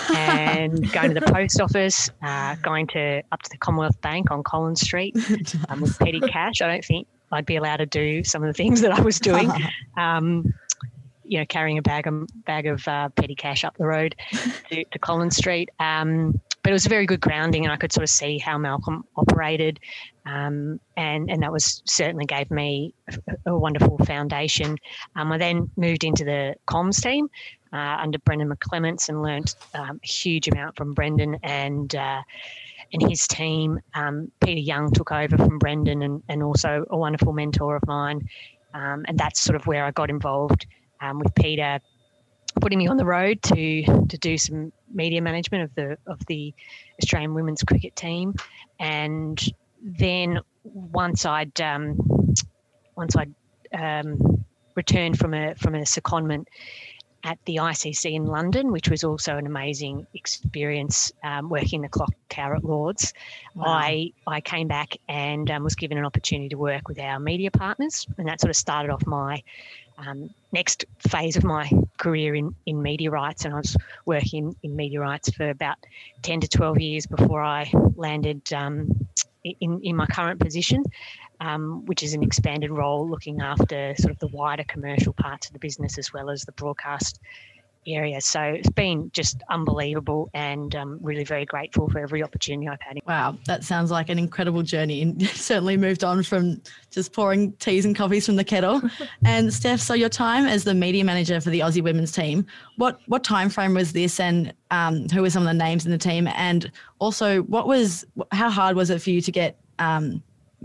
and going to the post office, uh, going to up to the Commonwealth Bank on Collins Street um, with petty cash. I don't think I'd be allowed to do some of the things that I was doing. Um, you know, carrying a bag of, bag of uh, petty cash up the road to, to Collins Street. Um, but it was a very good grounding, and I could sort of see how Malcolm operated, um, and, and that was certainly gave me a, a wonderful foundation. Um, I then moved into the comms team uh, under Brendan McClements and learnt um, a huge amount from Brendan and uh, and his team. Um, Peter Young took over from Brendan, and, and also a wonderful mentor of mine, um, and that's sort of where I got involved. Um, with Peter putting me on the road to to do some media management of the of the Australian women's cricket team, and then once I'd um, once I'd um, returned from a from a secondment at the I C C in London, which was also an amazing experience um, working the clock tower at Lords. Wow. I I came back and um, was given an opportunity to work with our media partners, and that sort of started off my Um, next phase of my career in, in media rights, and I was working in media rights for about ten to twelve years before I landed um, in, in my current position, um, which is an expanded role looking after sort of the wider commercial parts of the business as well as the broadcast area. So it's been just unbelievable, and um, really very grateful for every opportunity I've had. Wow, that sounds like an incredible journey, and certainly moved on from just pouring teas and coffees from the kettle. And Steph, so your time as the media manager for the Aussie women's team, what what time frame was this, and um, who were some of the names in the team, and also what was how hard was it for you to get um,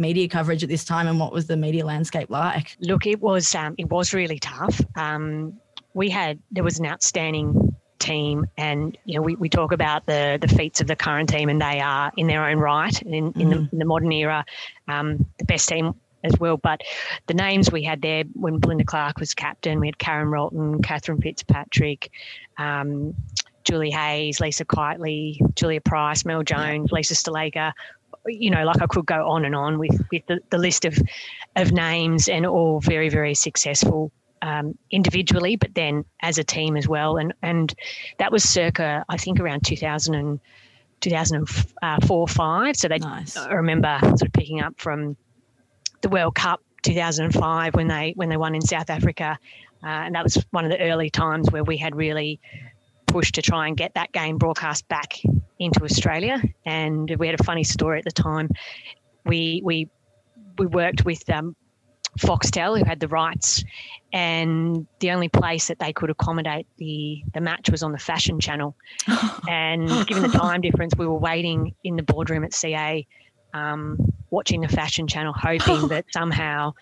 media coverage at this time, and what was the media landscape like? Look, it was um, it was really tough. Um, we had there was an outstanding team, and you know we, we talk about the the feats of the current team, and they are in their own right in, in, mm. the, in the modern era um, the best team as well. But the names we had there when Belinda Clark was captain, we had Karen Rolton, Catherine Fitzpatrick, um, Julie Hayes, Lisa Kitely, Julia Price, Mel Jones, yeah. Lisa Stalaker. You know, like I could go on and on with, with the, the list of, of names, and all very, very successful um, individually, but then as a team as well. And and that was circa, I think, around two thousand and, two thousand four five. So they, nice. I remember sort of picking up from the World Cup two thousand five when they when they won in South Africa. Uh, and that was one of the early times where we had really pushed to try and get that game broadcast back into Australia. And we had a funny story at the time. We we we worked with um, Foxtel, who had the rights, and the only place that they could accommodate the, the match was on the Fashion Channel. And given the time difference, we were waiting in the boardroom at C A, um, watching the Fashion Channel, hoping that somehow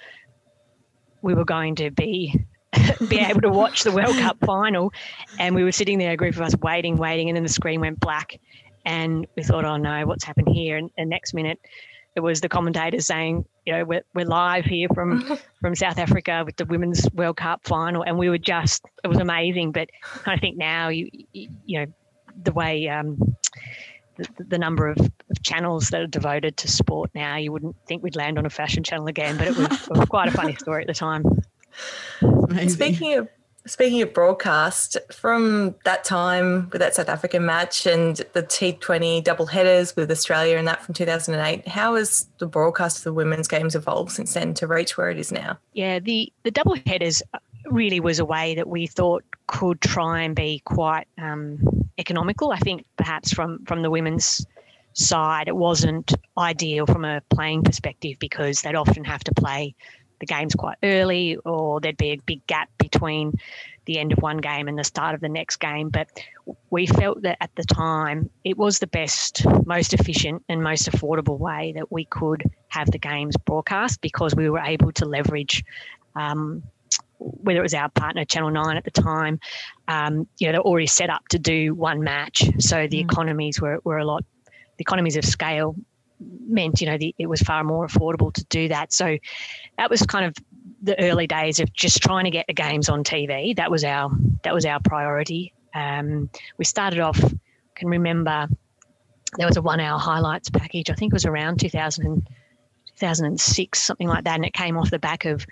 we were going to be be able to watch the World Cup final. And we were sitting there, a group of us, waiting, waiting, and then the screen went black. And we thought, oh, no, what's happened here? And the next minute, it was the commentators saying, you know, we're, we're live here from, from South Africa with the Women's World Cup final. And we were just, it was amazing. But I think now, you you know, the way um, the, the number of, of channels that are devoted to sport now, you wouldn't think we'd land on a Fashion Channel again. But it was, it was quite a funny story at the time. Amazing. Speaking of Speaking of broadcast, from that time with that South African match and the T twenty double headers with Australia and that from two thousand eight, how has the broadcast of the women's games evolved since then to reach where it is now? Yeah, the, the double headers really was a way that we thought could try and be quite um, economical. I think perhaps from, from the women's side it wasn't ideal from a playing perspective because they'd often have to play the games quite early, or there'd be a big gap between the end of one game and the start of the next game. But we felt that at the time it was the best, most efficient and most affordable way that we could have the games broadcast, because we were able to leverage um, whether it was our partner Channel nine at the time, um, you know, they're already set up to do one match. So the mm. economies were, were a lot, the economies of scale meant, you know, the, it was far more affordable to do that. So that was kind of the early days of just trying to get the games on T V. That was our that was our priority. Um, we started off, can remember, there was a one-hour highlights package. I think it was around two thousand, two thousand six, something like that, and it came off the back of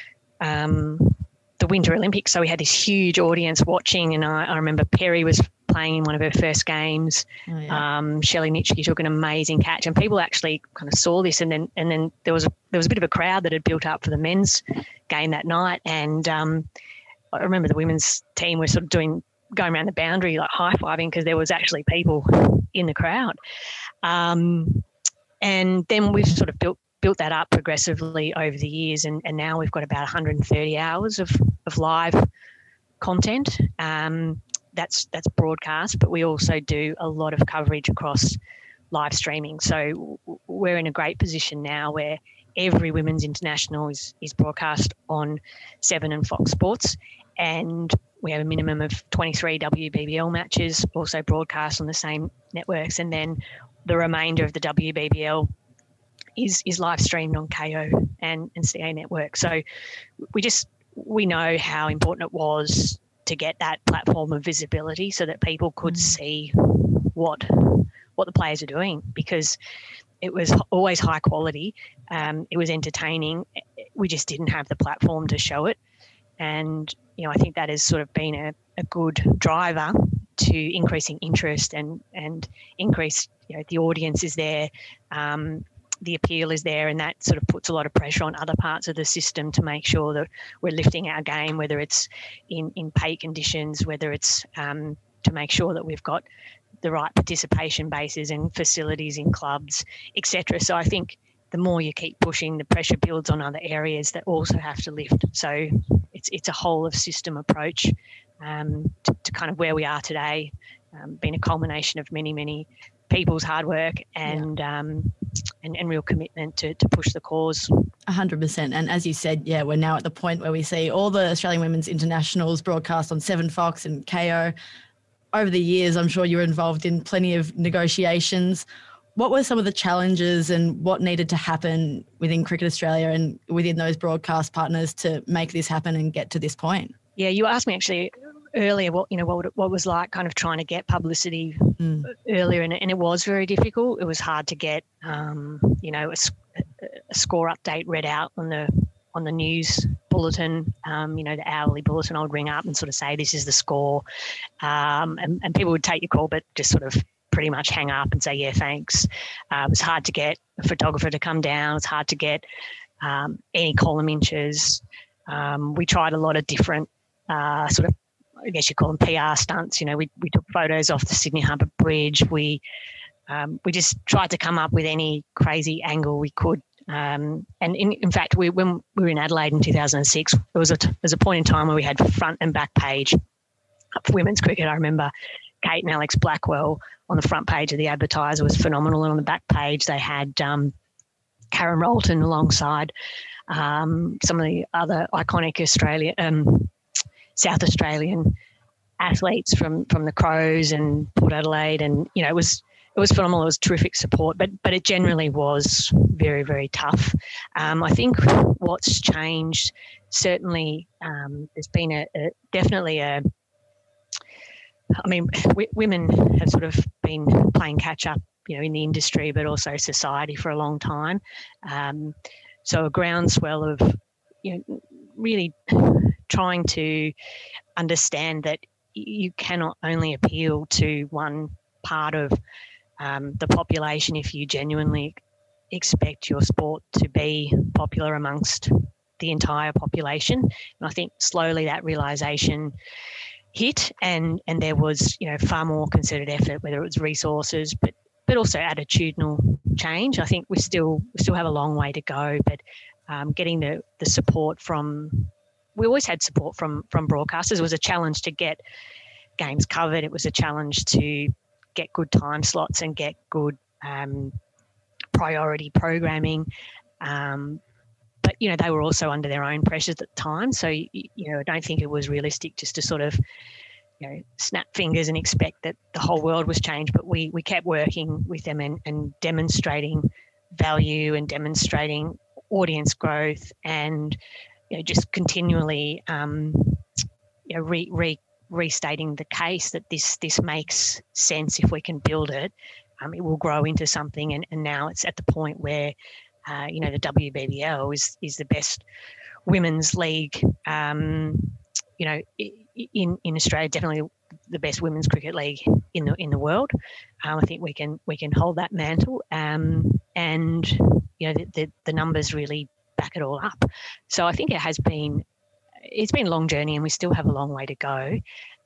um, the Winter Olympics. So we had this huge audience watching, and I, I remember Perry was playing in one of her first games. Oh, yeah. um, Shelley Nitschke took an amazing catch, and people actually kind of saw this. And then, and then there was a there was a bit of a crowd that had built up for the men's game that night. And um, I remember the women's team was sort of doing going around the boundary like high fiving because there was actually people in the crowd. Um, and then we've sort of built built that up progressively over the years, and, and now we've got about one hundred thirty hours of of live content. Um, That's that's broadcast, but we also do a lot of coverage across live streaming. So we're in a great position now where every Women's International is, is broadcast on Seven and Fox Sports, and we have a minimum of twenty-three W B B L matches also broadcast on the same networks, and then the remainder of the W B B L is is live streamed on K O and, and C A network. So we just we know how important it was to get that platform of visibility so that people could see what what the players are doing, because it was always high quality. Um, it was entertaining. We just didn't have the platform to show it. And, you know, I think that has sort of been a, a good driver to increasing interest and, and increase, you know, the audience is there, um, the appeal is there, and that sort of puts a lot of pressure on other parts of the system to make sure that we're lifting our game, whether it's in, in pay conditions, whether it's um, to make sure that we've got the right participation bases and facilities in clubs, et cetera. So I think the more you keep pushing, the pressure builds on other areas that also have to lift. So it's it's a whole of system approach um, to, to kind of where we are today, um, been a culmination of many, many people's hard work and yeah. um, and, and real commitment to, to push the cause. A hundred percent. And as you said, yeah, we're now at the point where we see all the Australian Women's Internationals broadcast on Seven Fox and K O. Over the years, I'm sure you were involved in plenty of negotiations. What were some of the challenges and what needed to happen within Cricket Australia and within those broadcast partners to make this happen and get to this point? Yeah, you asked me actually earlier what you know what what was like kind of trying to get publicity mm. earlier, and, and it was very difficult. It was hard to get um, you know a, a score update read out on the on the news bulletin, um, you know the hourly bulletin. I would ring up and sort of say this is the score, um, and, and people would take your call, but just sort of pretty much hang up and say yeah thanks. Uh, it was hard to get a photographer to come down. It's hard to get um, any column inches. Um, we tried a lot of different uh, sort of, I guess you call them P R stunts. You know, we we took photos off the Sydney Harbour Bridge. We um, we just tried to come up with any crazy angle we could. Um, and in, in fact, we when we were in Adelaide in two thousand six, there was a there was a point in time where we had front and back page for women's cricket. I remember Kate and Alex Blackwell on the front page of the Advertiser was phenomenal, and on the back page they had um, Karen Rolton alongside um, some of the other iconic Australia, um, South Australian athletes from from the Crows and Port Adelaide, and you know it was it was phenomenal. It was terrific support, but but it generally was very very tough. Um, I think what's changed certainly um, there's been a, a definitely a I mean, w- women have sort of been playing catch up, you know, in the industry, but also society for a long time. Um, so a groundswell of, you know, really trying to understand that you cannot only appeal to one part of um, the population if you genuinely expect your sport to be popular amongst the entire population. And I think slowly that realisation hit, and and there was you know far more concerted effort, whether it was resources, but but also attitudinal change. I think we still we still have a long way to go, but um, getting the the support from we always had support from from broadcasters. It was a challenge to get games covered. It was a challenge to get good time slots and get good um, priority programming. Um, But, you know, they were also under their own pressures at the time. So, you know, I don't think it was realistic just to sort of, you know, snap fingers and expect that the whole world was changed. But we we kept working with them and, and demonstrating value and demonstrating audience growth and, you know, just continually, um, you know, re, re, restating the case that this this makes sense if we can build it. Um, it will grow into something. And, and now it's at the point where, Uh, you know, the W B B L is is the best women's league, um, you know, in, in Australia, definitely the best women's cricket league in the in the world. Um, I think we can we can hold that mantle, um, and you know the, the the numbers really back it all up. So I think it has been it's been a long journey, and we still have a long way to go.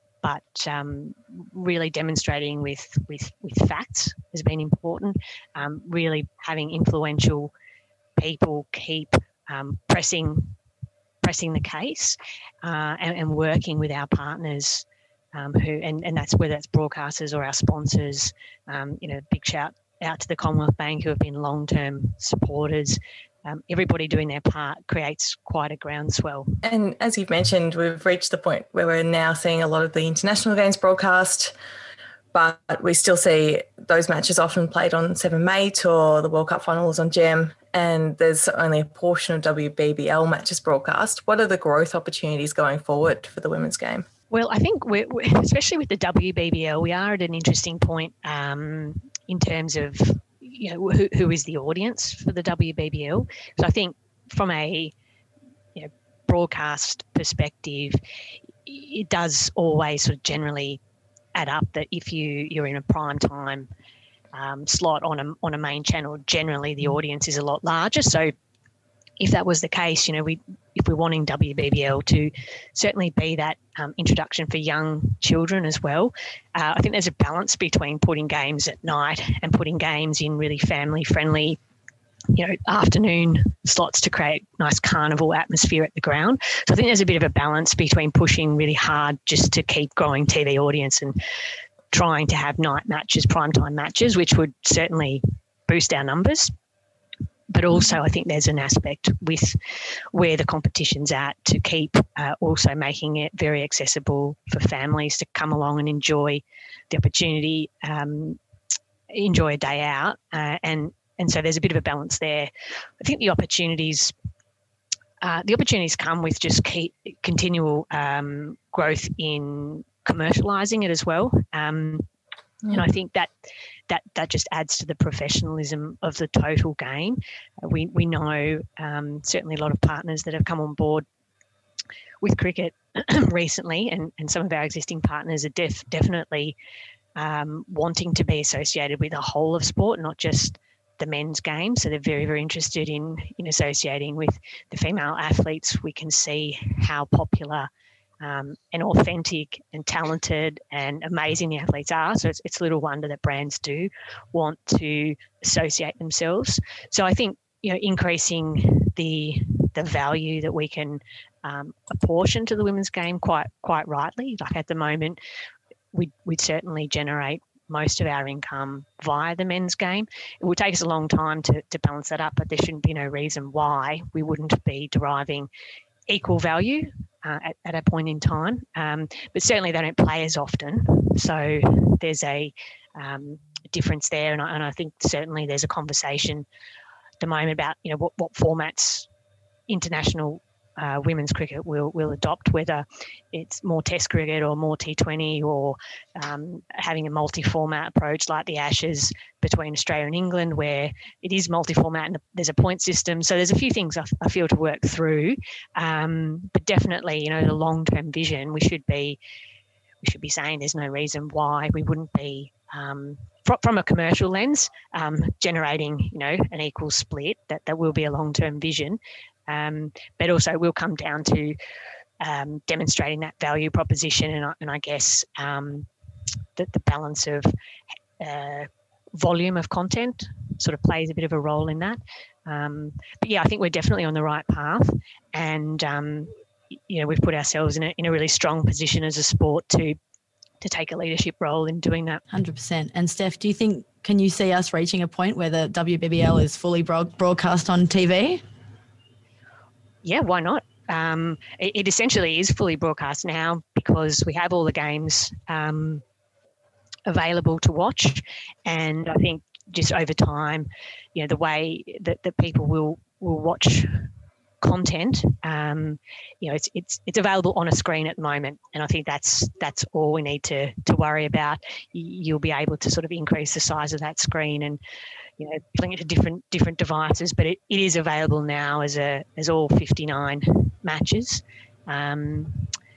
But um, really demonstrating with with with facts has been important. Um, really having influential people keep um, pressing pressing the case uh, and, and working with our partners um, who and, and that's whether it's broadcasters or our sponsors. Um, you know, big shout out to the Commonwealth Bank who have been long-term supporters. Um, everybody doing their part creates quite a groundswell. And as you've mentioned, we've reached the point where we're now seeing a lot of the international games broadcast, but we still see those matches often played on Seven Mate or the World Cup finals on Gem, and there's only a portion of W B B L matches broadcast. What are the growth opportunities going forward for the women's game? Well, I think we're, we're especially with the W B B L, we are at an interesting point um, in terms of you know who, who is the audience for the W B B L. So I think from a you know broadcast perspective, it does always sort of generally add up that if you you're in a prime time um, slot on a on a main channel, generally the audience is a lot larger. So if that was the case, you know, we if we're wanting W B B L to certainly be that um, introduction for young children as well, uh, I think there's a balance between putting games at night and putting games in really family-friendly, you know, afternoon slots to create nice carnival atmosphere at the ground. So I think there's a bit of a balance between pushing really hard just to keep growing T V audience and trying to have night matches, primetime matches, which would certainly boost our numbers. but also I think there's an aspect with where the competition's at to keep uh, also making it very accessible for families to come along and enjoy the opportunity, um, enjoy a day out, uh, and and so there's a bit of a balance there. I think the opportunities. Uh, the opportunities come with just keep, continual um, growth in commercialising it as well, um, mm. and I think that that that just adds to the professionalism of the total game. Uh, we we know um, certainly a lot of partners that have come on board with cricket recently, and, and some of our existing partners are def, definitely um, wanting to be associated with the whole of sport, not just the men's game. So they're very, very interested in in associating with the female athletes. We can see how popular um, and authentic and talented and amazing the athletes are. So it's, it's little wonder that brands do want to associate themselves. So I think, you know, increasing the the value that we can um, apportion to the women's game quite quite rightly. Like at the moment, we we'd certainly generate most of our income via the men's game. It will take us a long time to, to balance that up, but there shouldn't be no reason why we wouldn't be deriving equal value uh, at, at a point in time. Um, but certainly they don't play as often. So there's a um, difference there. And I, and I think certainly there's a conversation at the moment about, you know, what, what formats international Uh, women's cricket will will adopt, whether it's more Test cricket or more T twenty or um, having a multi-format approach like the Ashes between Australia and England, where it is multi-format and there's a point system. So there's a few things I, I feel to work through, um, but definitely, you know, the long-term vision, we should be we should be saying there's no reason why we wouldn't be um, from, from a commercial lens um, generating, you know, an equal split. That that will be a long-term vision. Um, but also will come down to um, demonstrating that value proposition, and, and I guess um, the, the balance of uh, volume of content sort of plays a bit of a role in that. Um, but yeah, I think we're definitely on the right path, and um, you know, we've put ourselves in a in a really strong position as a sport to to take a leadership role in doing that. one hundred percent. And Steph, do you think, can you see us reaching a point where the W B B L is fully broad- broadcast on T V? Yeah, why not? Um, it, it essentially is fully broadcast now because we have all the games um, available to watch, and I think just over time, you know, the way that, that people will will watch content, um, you know, it's it's it's available on a screen at the moment, and I think that's that's all we need to to worry about. You'll be able to sort of increase the size of that screen and, you know, putting it to different different devices, but it, it is available now as a as all fifty-nine matches. Um,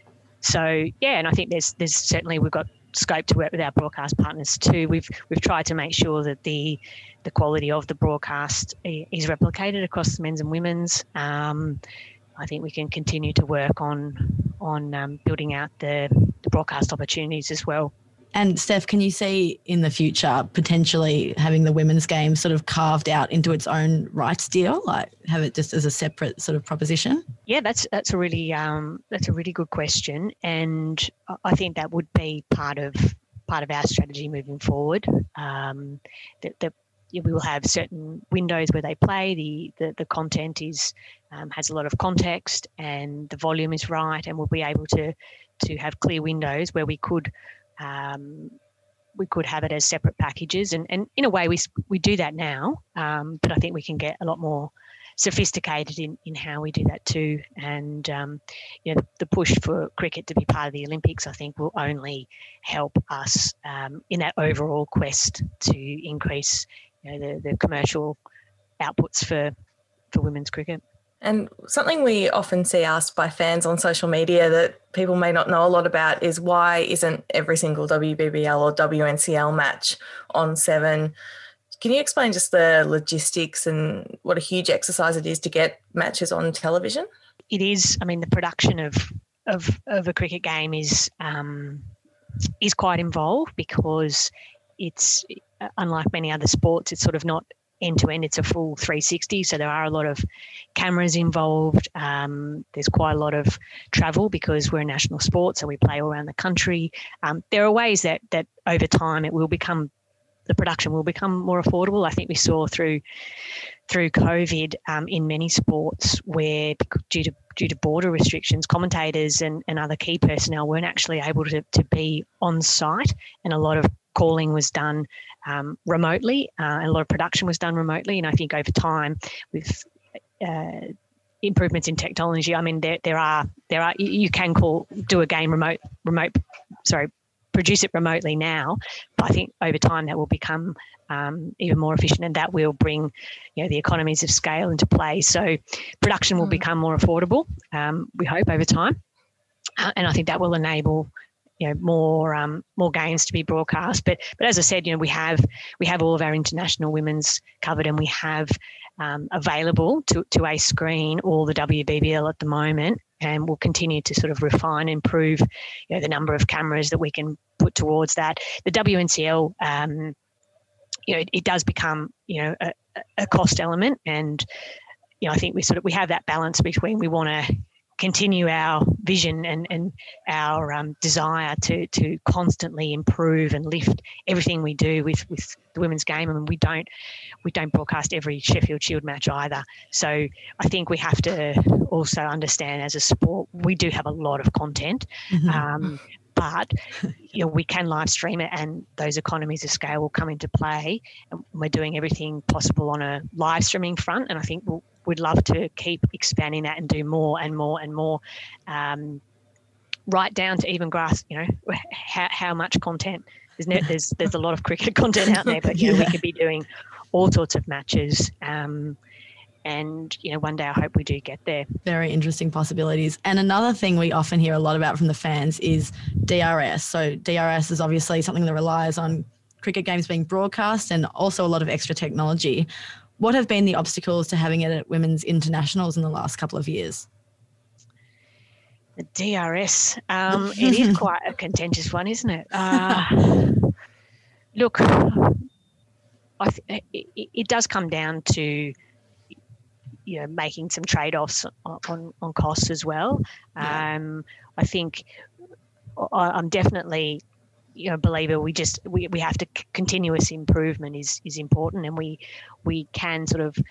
so yeah, and I think there's there's certainly we've got scope to work with our broadcast partners too. We've we've tried to make sure that the the quality of the broadcast is replicated across the men's and women's. Um, I think we can continue to work on on um, building out the, the broadcast opportunities as well. And Steph, can you see in the future potentially having the women's game sort of carved out into its own rights deal, like have it just as a separate sort of proposition? Yeah, that's that's a really um, that's a really good question, and I think that would be part of part of our strategy moving forward. Um, that, that we will have certain windows where they play. The the, the content is um, has a lot of context, and the volume is right, and we'll be able to to have clear windows where we could. Um, we could have it as separate packages, and, and in a way we we do that now, um, but I think we can get a lot more sophisticated in, in how we do that too. And um, you know, the, the push for cricket to be part of the Olympics, I think, will only help us um, in that overall quest to increase, you know, the, the commercial outputs for for women's cricket. And something we often see asked by fans on social media that people may not know a lot about is why isn't every single W B B L or W N C L match on Seven? Can you explain just the logistics and what a huge exercise it is to get matches on television? It is. I mean, the production of of, of a cricket game is um, is quite involved because it's, unlike many other sports, it's sort of not end to end, it's a full three sixty. So there are a lot of cameras involved. Um, there's quite a lot of travel because we're a national sport, so we play all around the country. Um, there are ways that that over time it will become, the production will become more affordable. I think we saw through through COVID um, in many sports where due to due to border restrictions, commentators and, and other key personnel weren't actually able to, to be on site, and a lot of calling was done um, remotely, uh, and a lot of production was done remotely. And I think over time, with uh, improvements in technology, I mean, there there are there are you can call do a game remote remote sorry produce it remotely now, but I think over time that will become um, even more efficient, and that will bring, you know, the economies of scale into play. So production will mm. become more affordable, um, we hope, over time, uh, and I think that will enable, you know, more um, more games to be broadcast. But but as I said, you know, we have we have all of our international women's covered, and we have um, available to to a screen all the W B B L at the moment. And we'll continue to sort of refine and improve, you know, the number of cameras that we can put towards that. The W N C L, um, you know, it, it does become, you know, a, a cost element, and, you know, I think we sort of we have that balance between we want to continue our vision and and our um, desire to to constantly improve and lift everything we do with with the women's game. I mean, we don't we don't broadcast every Sheffield Shield match either. So I think we have to also understand, as a sport, we do have a lot of content, mm-hmm. um, but, you know, we can live stream it, and those economies of scale will come into play. And we're doing everything possible on a live streaming front, and I think we'll We'd love to keep expanding that and do more and more and more, um, right down to even grass, you know, how, how much content. There's, no, there's there's a lot of cricket content out there, but, you know, yeah. we could be doing all sorts of matches. Um, and, you know, one day I hope we do get there. Very interesting possibilities. And another thing we often hear a lot about from the fans is D R S. So D R S is obviously something that relies on cricket games being broadcast and also a lot of extra technology. What have been the obstacles to having it at women's internationals in the last couple of years? The D R S, um, it is quite a contentious one, isn't it? Uh, look, I th- it, it does come down to, you know, making some trade-offs on, on, on costs as well. Yeah. Um, I think I, I'm definitely, you know, believer we just we, we have to c- continuous improvement is is important, and we we can sort of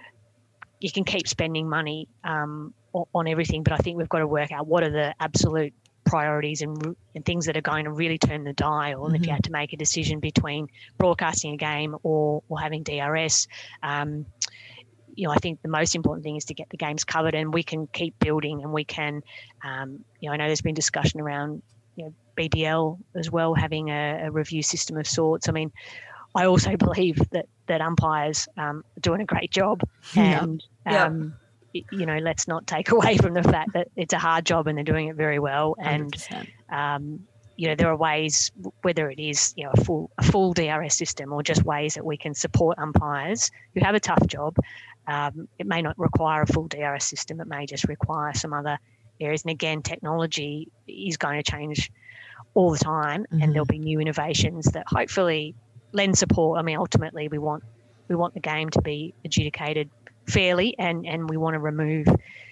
you can keep spending money um, on, on everything, but I think we've got to work out what are the absolute priorities and, and things that are going to really turn the dial. And mm-hmm. if you had to make a decision between broadcasting a game or or having D R S, um, you know, I think the most important thing is to get the games covered, and we can keep building, and we can, um, you know, I know there's been discussion around, you know, B B L as well, having a, a review system of sorts. I mean, I also believe that that umpires um, are doing a great job, and yeah. um, yeah. you know, let's not take away from the fact that it's a hard job and they're doing it very well. And um, you know, there are ways, whether it is, you know, a full a full D R S system or just ways that we can support umpires who have a tough job. Um, it may not require a full D R S system; it may just require some other areas. And again, technology is going to change all the time, mm-hmm. and there'll be new innovations that hopefully lend support. I mean, ultimately, we want we want the game to be adjudicated fairly, and, and we want to remove,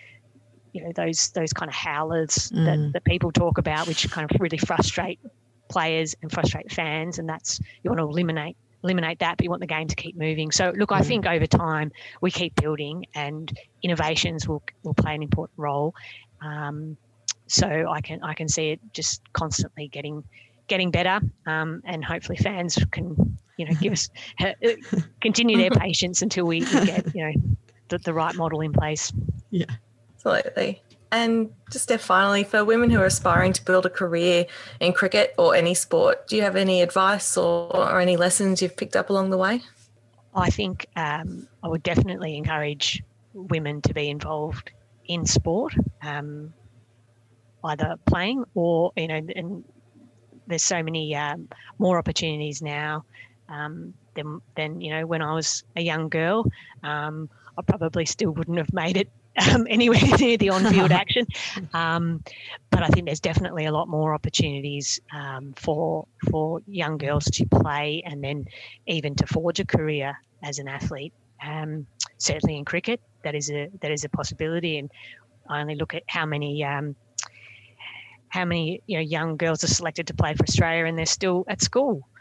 you know, those those kind of howlers mm. that, that people talk about, which kind of really frustrate players and frustrate fans. And that's, you want to eliminate eliminate that, but you want the game to keep moving. So, look, mm. I think over time we keep building, and innovations will will play an important role. Um, So I can I can see it just constantly getting getting better, um, and hopefully fans can, you know, give us continue their patience until we, we get, you know, the, the right model in place. Yeah, absolutely. And just Steph, finally, for women who are aspiring to build a career in cricket or any sport, do you have any advice or, or any lessons you've picked up along the way? I think um, I would definitely encourage women to be involved in sport. Um, either playing or, you know, and there's so many um, more opportunities now um, than, than, you know, when I was a young girl. Um, I probably still wouldn't have made it um, anywhere near the on-field action. Um, but I think there's definitely a lot more opportunities um, for for young girls to play, and then even to forge a career as an athlete. Um, certainly in cricket, that is a that is a possibility. And I only look at how many um, how many you know young girls are selected to play for Australia, and they're still at school.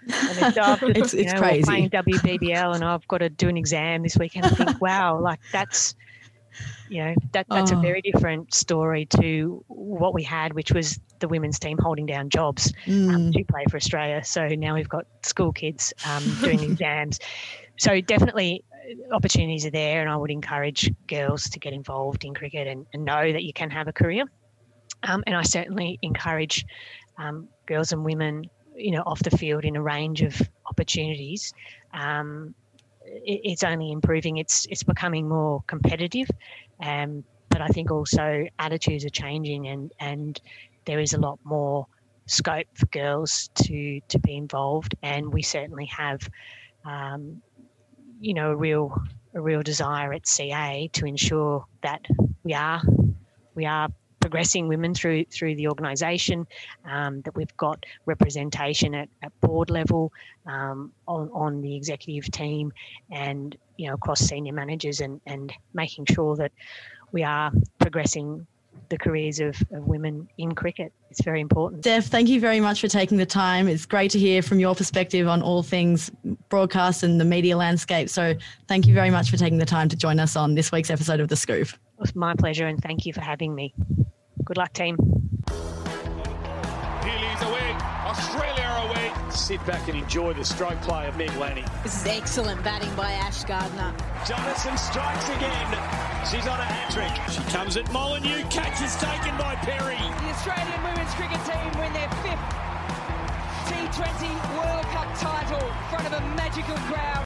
And it's, I've just, it's you it's know, crazy. We're playing W B B L and I've got to do an exam this weekend. I think, wow, like that's, you know, that that's Oh. a very different story to what we had, which was the women's team holding down jobs Mm. um, to play for Australia. So now we've got school kids um, doing exams. So definitely opportunities are there, and I would encourage girls to get involved in cricket and, and know that you can have a career. Um, and I certainly encourage um, girls and women, you know, off the field in a range of opportunities. Um, it, it's only improving. It's it's becoming more competitive, um, but I think also attitudes are changing, and and there is a lot more scope for girls to to be involved. And we certainly have, um, you know, a real a real desire at C A to ensure that we are we are. progressing women through through the organisation, um, that we've got representation at, at board level, um, on, on the executive team, and you know across senior managers, and, and making sure that we are progressing the careers of, of women in cricket. It's very important. Steph, thank you very much for taking the time. It's great to hear from your perspective on all things broadcast and the media landscape. So thank you very much for taking the time to join us on this week's episode of The Scoop. It was my pleasure, and thank you for having me. Good luck, team. Healy's away. Australia are away. Sit back and enjoy the stroke play of Meg Lanning. This is excellent batting by Ash Gardner. Jonathan strikes again. She's on a hat-trick. She comes at Molyneux. Catch is taken by Perry. The Australian women's cricket team win their fifth T twenty World Cup title in front of a magical crowd.